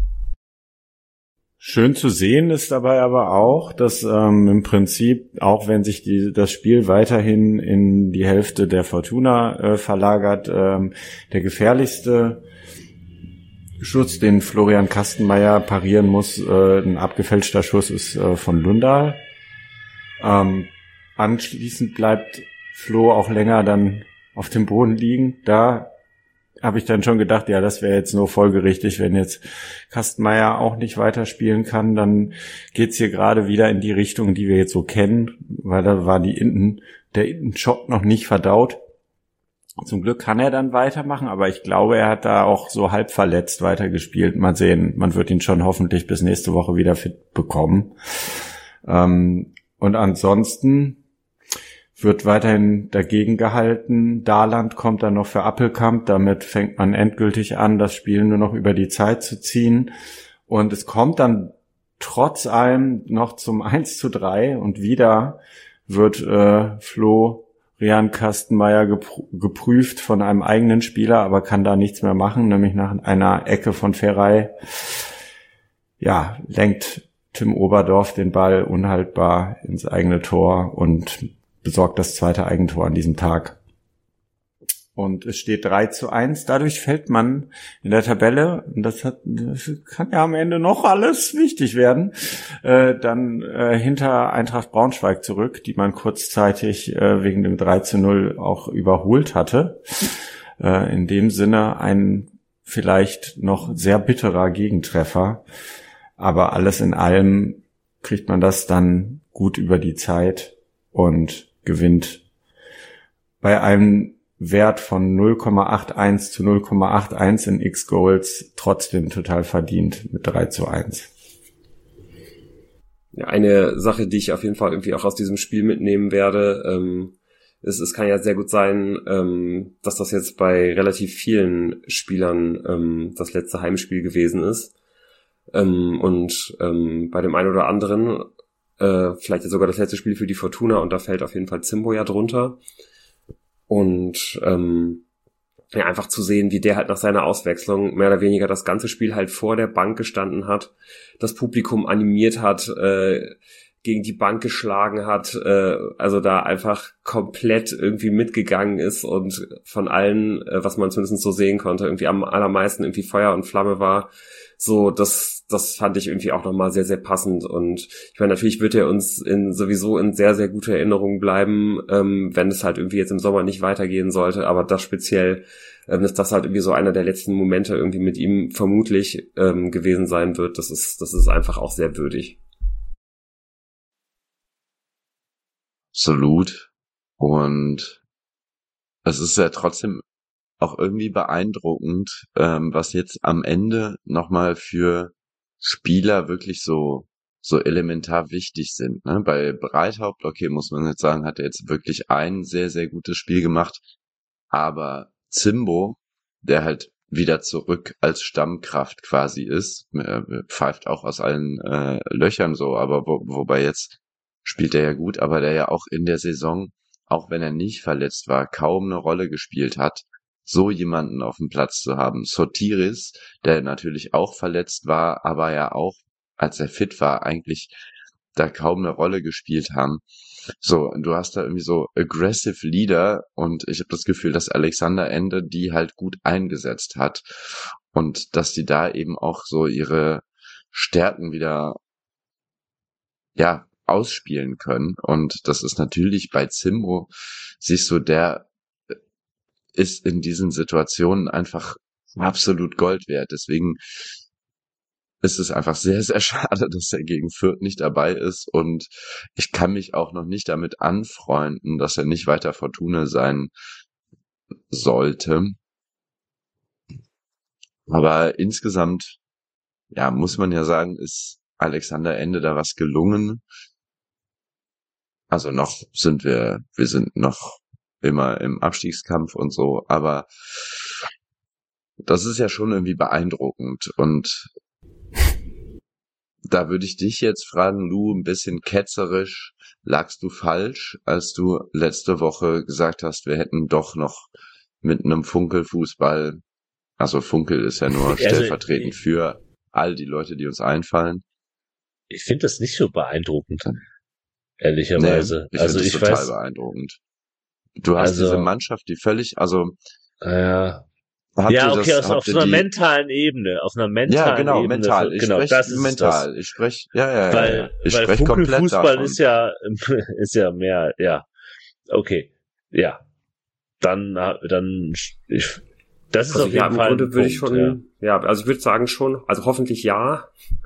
Schön zu sehen ist dabei aber auch, dass ähm, im Prinzip, auch wenn sich die, das Spiel weiterhin in die Hälfte der Fortuna äh, verlagert, ähm, der gefährlichste Schuss, den Florian Kastenmeier parieren muss, äh, ein abgefälschter Schuss ist äh, von Lundahl. Ähm, anschließend bleibt Flo auch länger dann auf dem Boden liegen. Da habe ich dann schon gedacht, ja, das wäre jetzt nur folgerichtig, wenn jetzt Kastenmeier auch nicht weiterspielen kann, dann geht's hier gerade wieder in die Richtung, die wir jetzt so kennen, weil da war die Innen, der Innenschock noch nicht verdaut. Zum Glück kann er dann weitermachen, aber ich glaube, er hat da auch so halb verletzt weitergespielt. Mal sehen, man wird ihn schon hoffentlich bis nächste Woche wieder fit bekommen. Ähm, und ansonsten wird weiterhin dagegen gehalten. Dahland kommt dann noch für Appelkamp. Damit fängt man endgültig an, das Spiel nur noch über die Zeit zu ziehen. Und es kommt dann trotz allem noch zum eins zu drei. Und wieder wird äh, Florian Kastenmeier gepr- geprüft von einem eigenen Spieler, aber kann da nichts mehr machen, nämlich nach einer Ecke von Ferrei. Ja, lenkt Tim Oberdorf den Ball unhaltbar ins eigene Tor und besorgt das zweite Eigentor an diesem Tag. Und es steht drei zu eins. Dadurch fällt man in der Tabelle, und das, hat, das kann ja am Ende noch alles wichtig werden, äh, dann äh, hinter Eintracht Braunschweig zurück, die man kurzzeitig äh, wegen dem drei zu null auch überholt hatte. Äh, in dem Sinne ein vielleicht noch sehr bitterer Gegentreffer. Aber alles in allem kriegt man das dann gut über die Zeit und gewinnt bei einem Wert von null Komma einundachtzig zu null Komma einundachtzig in X-Goals trotzdem total verdient mit drei zu eins. Ja, eine Sache, die ich auf jeden Fall irgendwie auch aus diesem Spiel mitnehmen werde, ähm, ist, es kann ja sehr gut sein, ähm, dass das jetzt bei relativ vielen Spielern ähm, das letzte Heimspiel gewesen ist. Ähm, und ähm, bei dem einen oder anderen äh, vielleicht sogar das letzte Spiel für die Fortuna, und da fällt auf jeden Fall Zimbo ja drunter. Und ähm, ja, einfach zu sehen, wie der halt nach seiner Auswechslung mehr oder weniger das ganze Spiel halt vor der Bank gestanden hat, das Publikum animiert hat, äh, gegen die Bank geschlagen hat, äh, also da einfach komplett irgendwie mitgegangen ist und von allen, äh, was man zumindest so sehen konnte, irgendwie am allermeisten irgendwie Feuer und Flamme war. So, das, das fand ich irgendwie auch nochmal sehr, sehr passend. Und ich meine, natürlich wird er uns in sowieso in sehr, sehr guter Erinnerung bleiben, ähm, wenn es halt irgendwie jetzt im Sommer nicht weitergehen sollte. Aber das speziell, ähm, dass das halt irgendwie so einer der letzten Momente irgendwie mit ihm vermutlich ähm, gewesen sein wird, das ist, das ist einfach auch sehr würdig. Absolut. Und es ist ja trotzdem auch irgendwie beeindruckend, ähm, was jetzt am Ende nochmal für Spieler wirklich so so elementar wichtig sind. Ne? Bei Breithaupt, okay, muss man jetzt sagen, hat er jetzt wirklich ein sehr, sehr gutes Spiel gemacht. Aber Zimbo, der halt wieder zurück als Stammkraft quasi ist, äh, pfeift auch aus allen äh, Löchern so, aber wo, wobei jetzt spielt er ja gut, aber der ja auch in der Saison, auch wenn er nicht verletzt war, kaum eine Rolle gespielt hat. so jemanden auf dem Platz zu haben. Sotiris, der natürlich auch verletzt war, aber ja auch, als er fit war, eigentlich da kaum eine Rolle gespielt haben. So, du hast da irgendwie so aggressive Leader und ich habe das Gefühl, dass Alexander Ende die halt gut eingesetzt hat und dass die da eben auch so ihre Stärken wieder, ja, ausspielen können. Und das ist natürlich bei Zimbro, siehst du, der ist in diesen Situationen einfach absolut Gold wert. Deswegen ist es einfach sehr, sehr schade, dass er gegen Fürth nicht dabei ist. Und ich kann mich auch noch nicht damit anfreunden, dass er nicht weiter Fortuna sein sollte. Aber insgesamt, ja, muss man ja sagen, ist Alexander Ende da was gelungen. Also noch sind wir, wir sind noch immer im Abstiegskampf und so, aber das ist ja schon irgendwie beeindruckend. Und da würde ich dich jetzt fragen, Lou, ein bisschen ketzerisch, lagst du falsch, als du letzte Woche gesagt hast, wir hätten doch noch mit einem Funkelfußball, also Funkel ist ja nur stellvertretend also, für all die Leute, die uns einfallen. Ich finde das nicht so beeindruckend, ehrlicherweise. Nee, ich also finde ich das total weiß, beeindruckend. Du hast also, diese Mannschaft, die völlig, also ja, ja, okay, das, auf, auf so einer die, mentalen Ebene, auf einer mentalen ja, genau, Ebene. mental. Ich genau, spreche das ist mental. Das. Ich spreche, ja, ja, weil, ja. Ich weil spreche komplett Funkelfußball davon. ist ja, ist ja mehr, ja, okay, ja, dann, dann, ich, das ist also auf jeden ja, im Fall Grunde ein würde Punkt, ich schon, ja. ja, also ich würde sagen schon, also hoffentlich ja.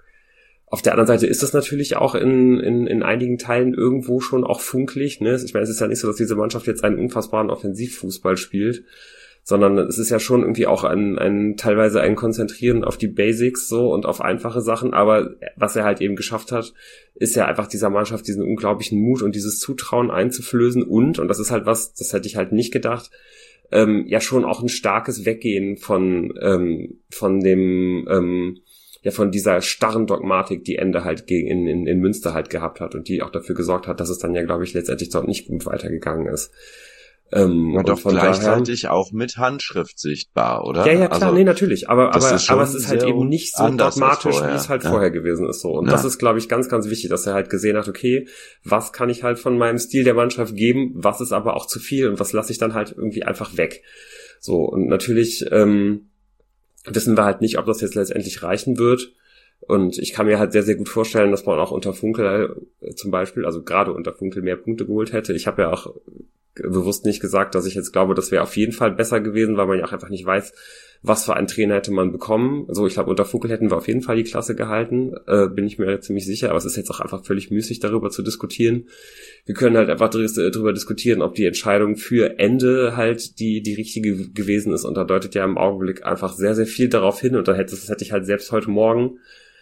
Auf der anderen Seite ist das natürlich auch in, in, in einigen Teilen irgendwo schon auch funkelig, ne? Ich meine, es ist ja nicht so, dass diese Mannschaft jetzt einen unfassbaren Offensivfußball spielt, sondern es ist ja schon irgendwie auch ein, ein teilweise ein Konzentrieren auf die Basics so und auf einfache Sachen, aber was er halt eben geschafft hat, ist ja einfach dieser Mannschaft diesen unglaublichen Mut und dieses Zutrauen einzuflößen und, und das ist halt was, das hätte ich halt nicht gedacht, ähm, ja schon auch ein starkes Weggehen von, ähm, von dem, ähm, ja von dieser starren Dogmatik, die Ende halt gegen in, in, in Münster halt gehabt hat und die auch dafür gesorgt hat, dass es dann ja, glaube ich, letztendlich dort nicht gut weitergegangen ist. Ähm, ja, doch von gleichzeitig daher, auch mit Handschrift sichtbar, oder? Ja, ja, klar, also, nee, natürlich, aber aber ist aber es ist halt eben nicht so dogmatisch, wie es halt ja. vorher gewesen ist so. Und ja. das ist, glaube ich, ganz, ganz wichtig, dass er halt gesehen hat, okay, was kann ich halt von meinem Stil der Mannschaft geben, was ist aber auch zu viel und was lasse ich dann halt irgendwie einfach weg. So, und natürlich ähm, wissen wir halt nicht, ob das jetzt letztendlich reichen wird. Und ich kann mir halt sehr, sehr gut vorstellen, dass man auch unter Funkel äh, zum Beispiel, also gerade unter Funkel mehr Punkte geholt hätte. Ich habe ja auch bewusst nicht gesagt, dass ich jetzt glaube, das wäre auf jeden Fall besser gewesen, weil man ja auch einfach nicht weiß, was für einen Trainer hätte man bekommen. Also ich glaube, unter Funkel hätten wir auf jeden Fall die Klasse gehalten, äh, bin ich mir ziemlich sicher, aber es ist jetzt auch einfach völlig müßig, darüber zu diskutieren. Wir können halt einfach darüber diskutieren, ob die Entscheidung für Ende halt die die richtige gewesen ist, und da deutet ja im Augenblick einfach sehr, sehr viel darauf hin, und da hätte, das hätte ich halt selbst heute Morgen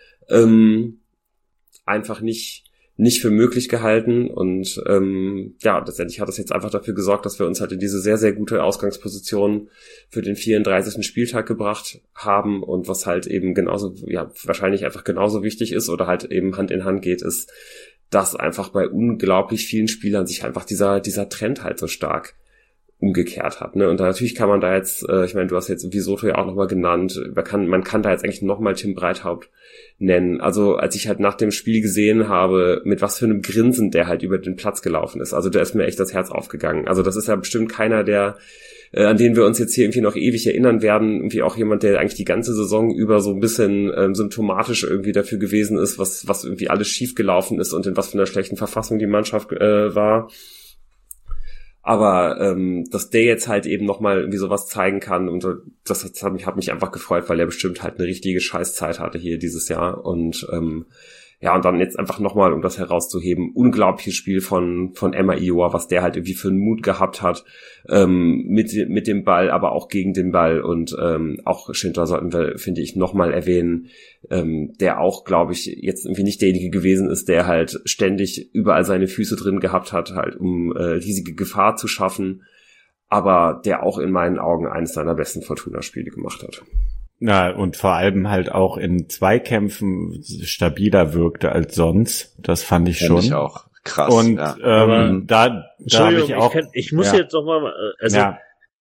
ähm, einfach nicht nicht für möglich gehalten, und ähm, ja, letztendlich hat das jetzt einfach dafür gesorgt, dass wir uns halt in diese sehr, sehr gute Ausgangsposition für den vierunddreißigsten Spieltag gebracht haben, und was halt eben genauso, ja, wahrscheinlich einfach genauso wichtig ist oder halt eben Hand in Hand geht, ist, dass einfach bei unglaublich vielen Spielern sich einfach dieser dieser Trend halt so stark umgekehrt hat, ne? Und da natürlich kann man da jetzt, äh, ich meine, du hast jetzt Visoto ja auch nochmal genannt, man kann, man kann da jetzt eigentlich nochmal Tim Breithaupt nennen. Also als ich halt nach dem Spiel gesehen habe, mit was für einem Grinsen der halt über den Platz gelaufen ist, also da ist mir echt das Herz aufgegangen. Also das ist ja bestimmt keiner, der äh, an den wir uns jetzt hier irgendwie noch ewig erinnern werden, irgendwie auch jemand, der eigentlich die ganze Saison über so ein bisschen ähm, symptomatisch irgendwie dafür gewesen ist, was was irgendwie alles schief gelaufen ist und in was für einer schlechten Verfassung die Mannschaft äh, war. Aber ähm, dass der jetzt halt eben nochmal irgendwie sowas zeigen kann, und das hat mich, hat mich einfach gefreut, weil er bestimmt halt eine richtige Scheißzeit hatte hier dieses Jahr. Und ähm, ja, und dann jetzt einfach nochmal, um das herauszuheben, unglaubliches Spiel von von Emma Iowa, was der halt irgendwie für einen Mut gehabt hat, ähm, mit mit dem Ball, aber auch gegen den Ball. Und ähm, auch Schindler sollten wir, finde ich, nochmal erwähnen, ähm, der auch, glaube ich, jetzt irgendwie nicht derjenige gewesen ist, der halt ständig überall seine Füße drin gehabt hat, halt um äh, riesige Gefahr zu schaffen, aber der auch in meinen Augen eines seiner besten Fortuna-Spiele gemacht hat. Na, und vor allem halt auch in Zweikämpfen stabiler wirkte als sonst. Das fand ich schon. Fand ich auch krass. Und ja. ähm, da, da habe ich auch. Ich, kann, ich muss ja. jetzt noch mal, also ja.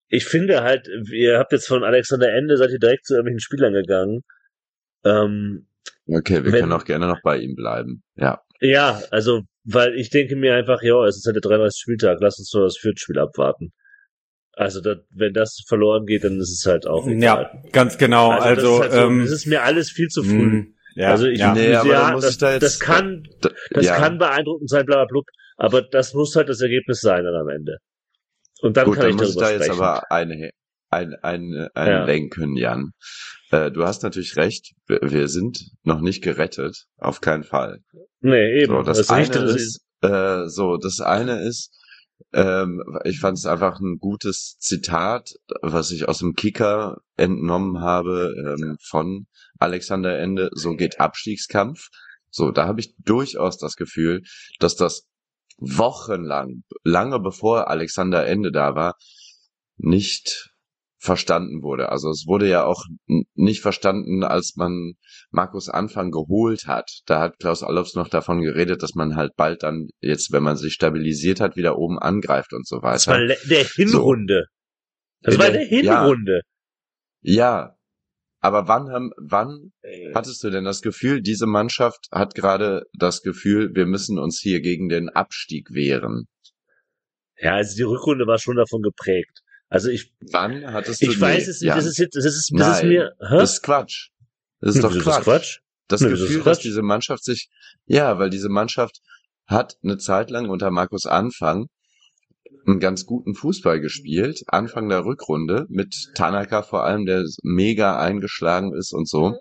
ich finde halt, ihr habt jetzt von Alexander Ende, seid ihr direkt zu irgendwelchen Spielern gegangen. Ähm, Okay, wir wenn, können auch gerne noch bei ihm bleiben. Ja. Ja, also, weil ich denke mir einfach, ja, es ist halt der dreiunddreißigste Spieltag, lass uns nur das vierte Spiel abwarten. Also, da, wenn das verloren geht, dann ist es halt auch egal. Ja, ganz genau. Also, also, das, ist, halt so, ähm, das ist mir alles viel zu früh. mh, ja, also, ich, ja. Nee, aber ja, dann muss das, ich da jetzt, das kann, da, das ja. kann beeindruckend sein, bla, bla, bla, aber das muss halt das Ergebnis sein dann am Ende. Und dann Gut, kann dann ich muss ich darüber da jetzt sprechen. aber eine, ein, ein, ein Ja. lenken, Jan. Äh, du hast natürlich recht, wir, wir sind noch nicht gerettet, auf keinen Fall. Nee, eben. So, das, das eine Richtige ist, äh, so, das eine ist, ähm, ich fand es einfach ein gutes Zitat, was ich aus dem Kicker entnommen habe, ähm, von Alexander Ende, so geht Abstiegskampf. So, da habe ich durchaus das Gefühl, dass das wochenlang, lange bevor Alexander Ende da war, nicht verstanden wurde. Also es wurde ja auch n- nicht verstanden, als man Markus Anfang geholt hat. Da hat Klaus Allofs noch davon geredet, dass man halt bald dann jetzt, wenn man sich stabilisiert hat, wieder oben angreift und so Das war weiter. le- der Hinrunde. Das In war der- der Hinrunde. Ja, aber wann haben, wann hattest du denn das Gefühl, diese Mannschaft hat gerade das Gefühl, wir müssen uns hier gegen den Abstieg wehren? Ja, also die Rückrunde war schon davon geprägt. Also ich, Wann hattest du ich weiß nee, es nicht, Jan, das ist jetzt, das ist, das ist nein, mir, hä? das ist Quatsch. Das ist Hm, doch wieso ist Quatsch. das Quatsch? Das Nee, wieso ist Gefühl, das dass Quatsch? diese Mannschaft sich, ja, weil diese Mannschaft hat eine Zeit lang unter Markus Anfang einen ganz guten Fußball gespielt, Anfang der Rückrunde, mit Tanaka vor allem, der mega eingeschlagen ist und so.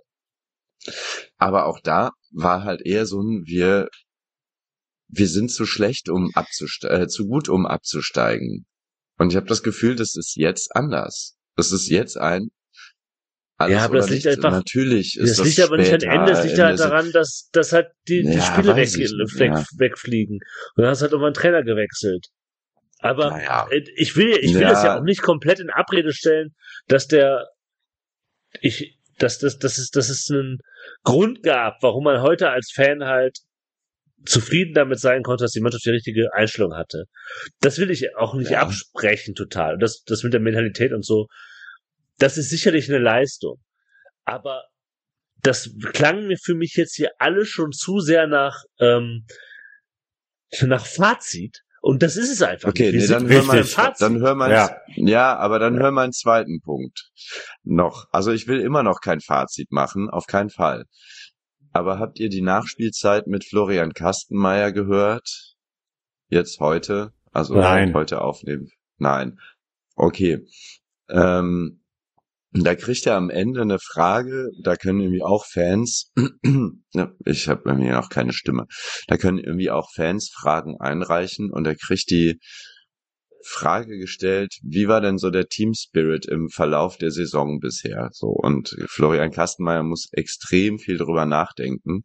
Aber auch da war halt eher so ein, wir, wir sind zu schlecht, um abzusteigen, äh, zu gut, um abzusteigen. Und ich habe das Gefühl, das ist jetzt anders. Das ist jetzt ein alles Ja, aber oder das liegt nichts. einfach- Natürlich ist Das das liegt aber nicht an später Ende, das liegt in halt der daran, dass, dass halt die, die Ja, Spiele weg, weiß ich nicht, weg, ja. wegfliegen. Und dann hast du halt irgendwann einen Trainer gewechselt. Aber Naja. äh, ich will, ich will Ja. das ja auch nicht komplett in Abrede stellen, dass der, ich, dass, dass, dass es, dass es einen Grund gab, warum man heute als Fan halt zufrieden damit sein konnte, dass die Mannschaft die richtige Einstellung hatte. Das will ich auch nicht Ja. absprechen total. Das, das mit der Mentalität und so, das ist sicherlich eine Leistung. Aber das klang mir für mich jetzt hier alle schon zu sehr nach, ähm, nach Fazit. Und das ist es einfach Okay, nicht. Wir nee, sind dann hör nicht mal, beim Fazit. dann hör mal, Ja. ja, aber dann hör mal einen zweiten Punkt noch. Also ich will immer noch kein Fazit machen, auf keinen Fall. Aber habt ihr die Nachspielzeit mit Florian Kastenmeier gehört? Jetzt heute? Also Nein. heute aufnehmen? Nein. Okay. Ähm, da kriegt er am Ende eine Frage, da können irgendwie auch Fans, ja, ich habe bei mir noch keine Stimme, da können irgendwie auch Fans Fragen einreichen und er kriegt die Frage gestellt, wie war denn so der Team Spirit im Verlauf der Saison bisher? So, und Florian Kastenmeier muss extrem viel drüber nachdenken.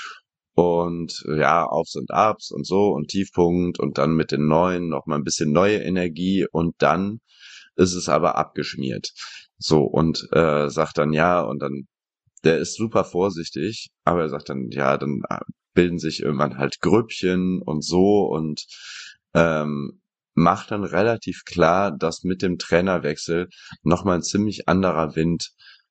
Und ja, Aufs und Abs und so und Tiefpunkt und dann mit den Neuen noch mal ein bisschen neue Energie und dann ist es aber abgeschmiert. So, und äh, sagt dann ja, und dann, der ist super vorsichtig, aber er sagt dann, ja, dann bilden sich irgendwann halt Grüppchen und so und ähm, macht dann relativ klar, dass mit dem Trainerwechsel nochmal ein ziemlich anderer Wind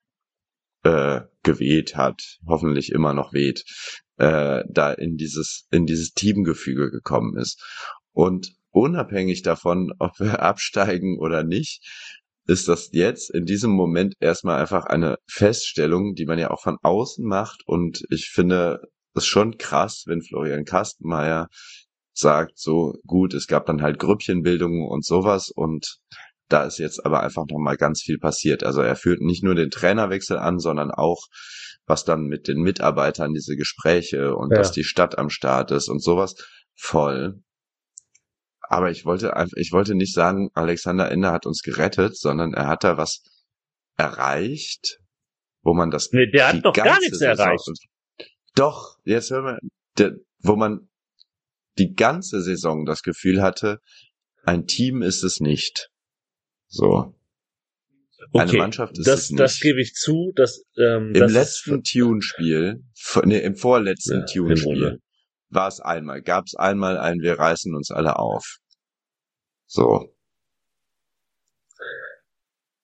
äh, geweht hat, hoffentlich immer noch weht, äh, da in dieses, in dieses Teamgefüge gekommen ist. Und unabhängig davon, ob wir absteigen oder nicht, ist das jetzt in diesem Moment erstmal einfach eine Feststellung, die man ja auch von außen macht. Und ich finde es schon krass, wenn Florian Kastenmeier sagt, so gut, es gab dann halt Grüppchenbildungen und sowas und da ist jetzt aber einfach nochmal ganz viel passiert. Also er führt nicht nur den Trainerwechsel an, sondern auch, was dann mit den Mitarbeitern, diese Gespräche und Ja. dass die Stadt am Start ist und sowas, voll. Aber ich wollte einfach, ich wollte nicht sagen, Alexander Ende hat uns gerettet, sondern er hat da was erreicht, wo man das Nee, der die hat doch gar ganze nichts Saison- erreicht. Doch, jetzt hören wir, der, wo man die ganze Saison das Gefühl hatte, ein Team ist es nicht. So. Eine Okay, Mannschaft ist das, es nicht. das gebe ich zu. Dass, ähm, Im das letzten ist, Tune-Spiel, nee, im vorletzten Ja, Tune-Spiel, Hinrunde. war es einmal, gab es einmal ein Wir reißen uns alle auf. So.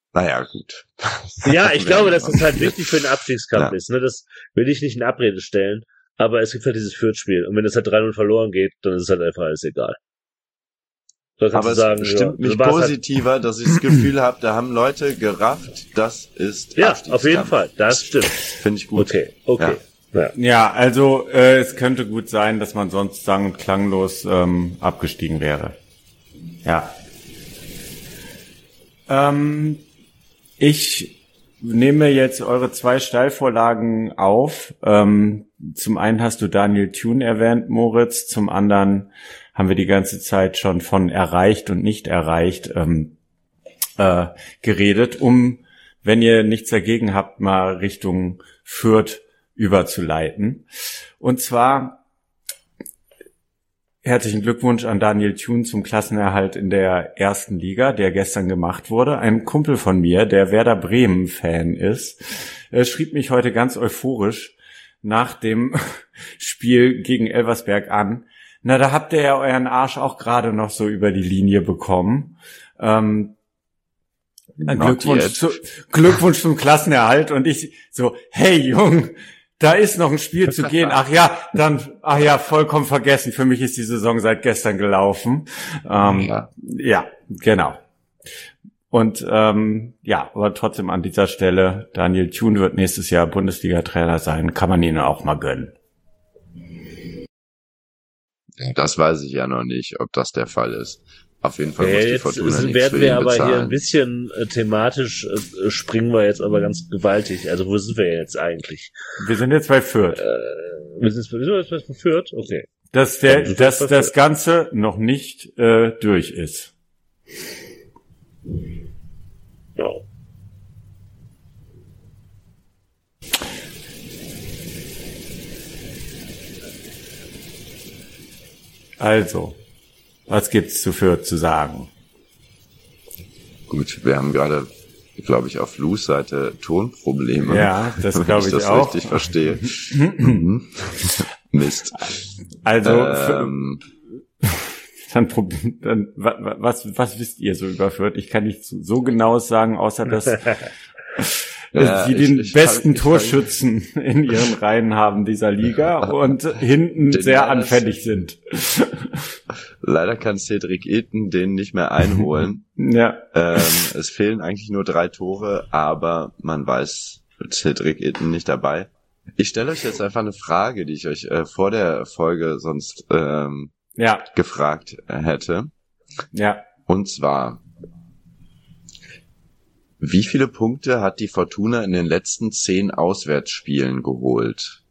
Naja, gut. Ja, ich glaube, dass das halt wichtig für den Abstiegskampf ja. ist. Ne? Das will ich nicht in Abrede stellen. Aber es gibt halt dieses Fürth-Spiel. Und wenn das halt drei null verloren geht, dann ist es halt einfach alles egal. Aber es sagen, stimmt ja, mich positiver, halt dass ich das Gefühl habe, da haben Leute gerafft, das ist ja, auf jeden Fall, das stimmt. Finde ich gut. Okay, okay. Ja, ja. ja also äh, es könnte gut sein, dass man sonst sang- und klanglos ähm, abgestiegen wäre. Ja. Ähm, ich nehme jetzt eure zwei Steilvorlagen auf. Ähm, zum einen hast du Daniel Thune erwähnt, Moritz, zum anderen haben wir die ganze Zeit schon von erreicht und nicht erreicht ähm, äh, geredet, um, wenn ihr nichts dagegen habt, mal Richtung Fürth überzuleiten. Und zwar herzlichen Glückwunsch an Daniel Thune zum Klassenerhalt in der ersten Liga, der gestern gemacht wurde. Ein Kumpel von mir, der Werder Bremen-Fan ist, äh, schrieb mich heute ganz euphorisch nach dem Spiel gegen Elversberg an. Na, da habt ihr ja euren Arsch auch gerade noch so über die Linie bekommen. Ähm, Glückwunsch, zu, Glückwunsch zum Klassenerhalt. Und ich so, hey Jung, da ist noch ein Spiel zu gehen. Ach ja, dann, ach ja, vollkommen vergessen. Für mich ist die Saison seit gestern gelaufen. Ähm, ja. ja, genau. Und ähm, ja, aber trotzdem an dieser Stelle, Daniel Thune wird nächstes Jahr Bundesliga-Trainer sein. Kann man ihnen auch mal gönnen. Das weiß ich ja noch nicht, ob das der Fall ist. Auf jeden Fall ja, muss die jetzt Fortuna sind, nichts werden für wir ihn aber bezahlen. hier ein bisschen äh, thematisch äh, springen wir jetzt aber ganz gewaltig. Also wo sind wir jetzt eigentlich? Wir sind jetzt bei Fürth. Äh, wir sind jetzt bei Fürth? Okay. Dass der, dass das Ganze noch nicht äh, durch ist. Ja. Also, was gibt's zu Fürth zu sagen? Gut, wir haben gerade, glaube ich, auf Lu's Seite Tonprobleme. Ja, das glaube ich, ich das auch. richtig verstehe. Mist. Also, ähm, dann, dann was, was wisst ihr so über Fürth? Ich kann nicht so genau sagen, außer dass ja, sie den ich, ich besten ich Torschützen ich in ihren Reihen haben dieser Liga und hinten den sehr anfällig sind. Leider kann Cedric Itten den nicht mehr einholen. Ja. Ähm, es fehlen eigentlich nur drei Tore, aber man weiß, Cedric Itten nicht dabei. Ich stelle euch jetzt einfach eine Frage, die ich euch äh, vor der Folge sonst ähm, ja. gefragt hätte. Ja. Und zwar, wie viele Punkte hat die Fortuna in den letzten zehn Auswärtsspielen geholt?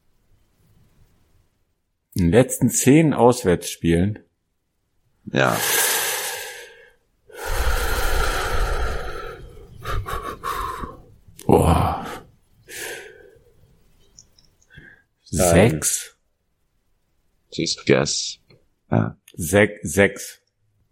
In den letzten zehn Auswärtsspielen? Ja. Boah. Sechs? Just guess. Ja. Sech, sechs.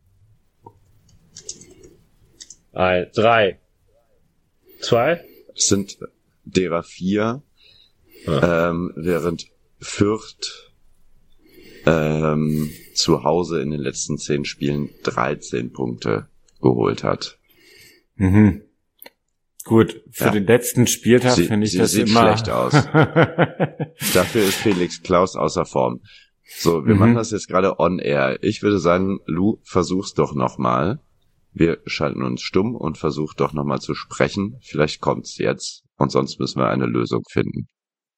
Ein, drei. Zwei? Es sind derer vier, Ja. ähm, während Fürth ähm, zu Hause in den letzten zehn Spielen dreizehn Punkte geholt hat. Mhm. Gut, für Ja. den letzten Spieltag Sie- finde ich sie das sieht immer schlecht aus. Dafür ist Felix Klaus außer Form. So, wir Mhm. machen das jetzt gerade on air. Ich würde sagen, Lou, versuch's doch nochmal. Wir schalten uns stumm und versuch doch nochmal zu sprechen. Vielleicht kommt's jetzt und sonst müssen wir eine Lösung finden.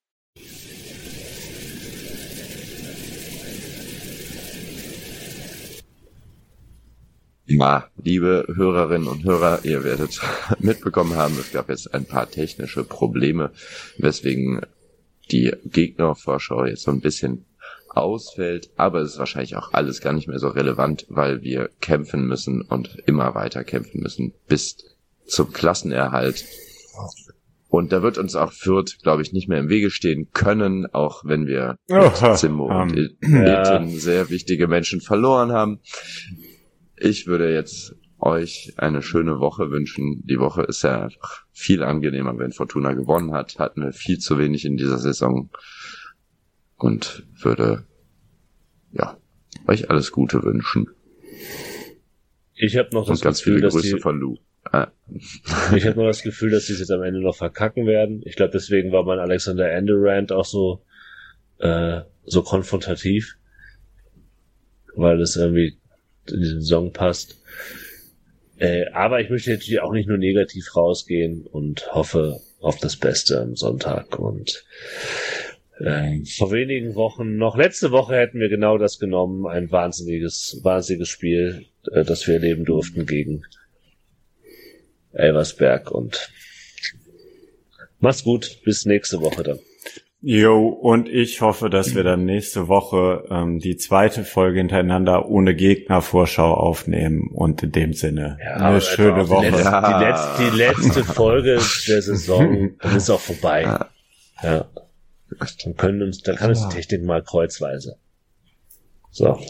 Ja, liebe Hörerinnen und Hörer, ihr werdet mitbekommen haben, es gab jetzt ein paar technische Probleme, weswegen die Gegnervorschau jetzt so ein bisschen ausfällt, aber es ist wahrscheinlich auch alles gar nicht mehr so relevant, weil wir kämpfen müssen und immer weiter kämpfen müssen bis zum Klassenerhalt. Und da wird uns auch Fürth, glaube ich, nicht mehr im Wege stehen können, auch wenn wir Oha, mit Zimmo und ähm, ja. Eten sehr wichtige Menschen verloren haben. Ich würde jetzt euch eine schöne Woche wünschen. Die Woche ist ja einfach viel angenehmer, wenn Fortuna gewonnen hat. Hatten wir viel zu wenig in dieser Saison. Und würde, ja, euch alles Gute wünschen. Ich habe noch das Und ganz Gefühl, viele dass Grüße die, von Lou. Äh. Ich habe nur das Gefühl, dass sie es jetzt am Ende noch verkacken werden. Ich glaube, deswegen war mein Alexander Ende-Rant auch so, äh, so konfrontativ, weil es irgendwie in diesen Song passt. Äh, aber ich möchte natürlich auch nicht nur negativ rausgehen und hoffe auf das Beste am Sonntag. Und äh, vor wenigen Wochen, noch letzte Woche hätten wir genau das genommen, ein wahnsinniges, wahnsinniges Spiel, äh, das wir erleben durften gegen Elversberg. Und mach's gut, bis nächste Woche dann. Jo, und ich hoffe, dass wir dann nächste Woche ähm, die zweite Folge hintereinander ohne Gegnervorschau aufnehmen und in dem Sinne ja, eine schöne die Woche. Letzte, Ja. die, letzte, die letzte Folge der Saison, dann ist auch vorbei. Ja. Ja. Dann können uns, dann kann uns die Technik mal kreuzweise. So.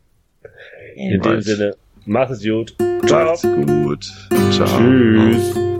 In dem Sinne, mach es gut. Ciao. Macht's gut. Ciao. Tschüss.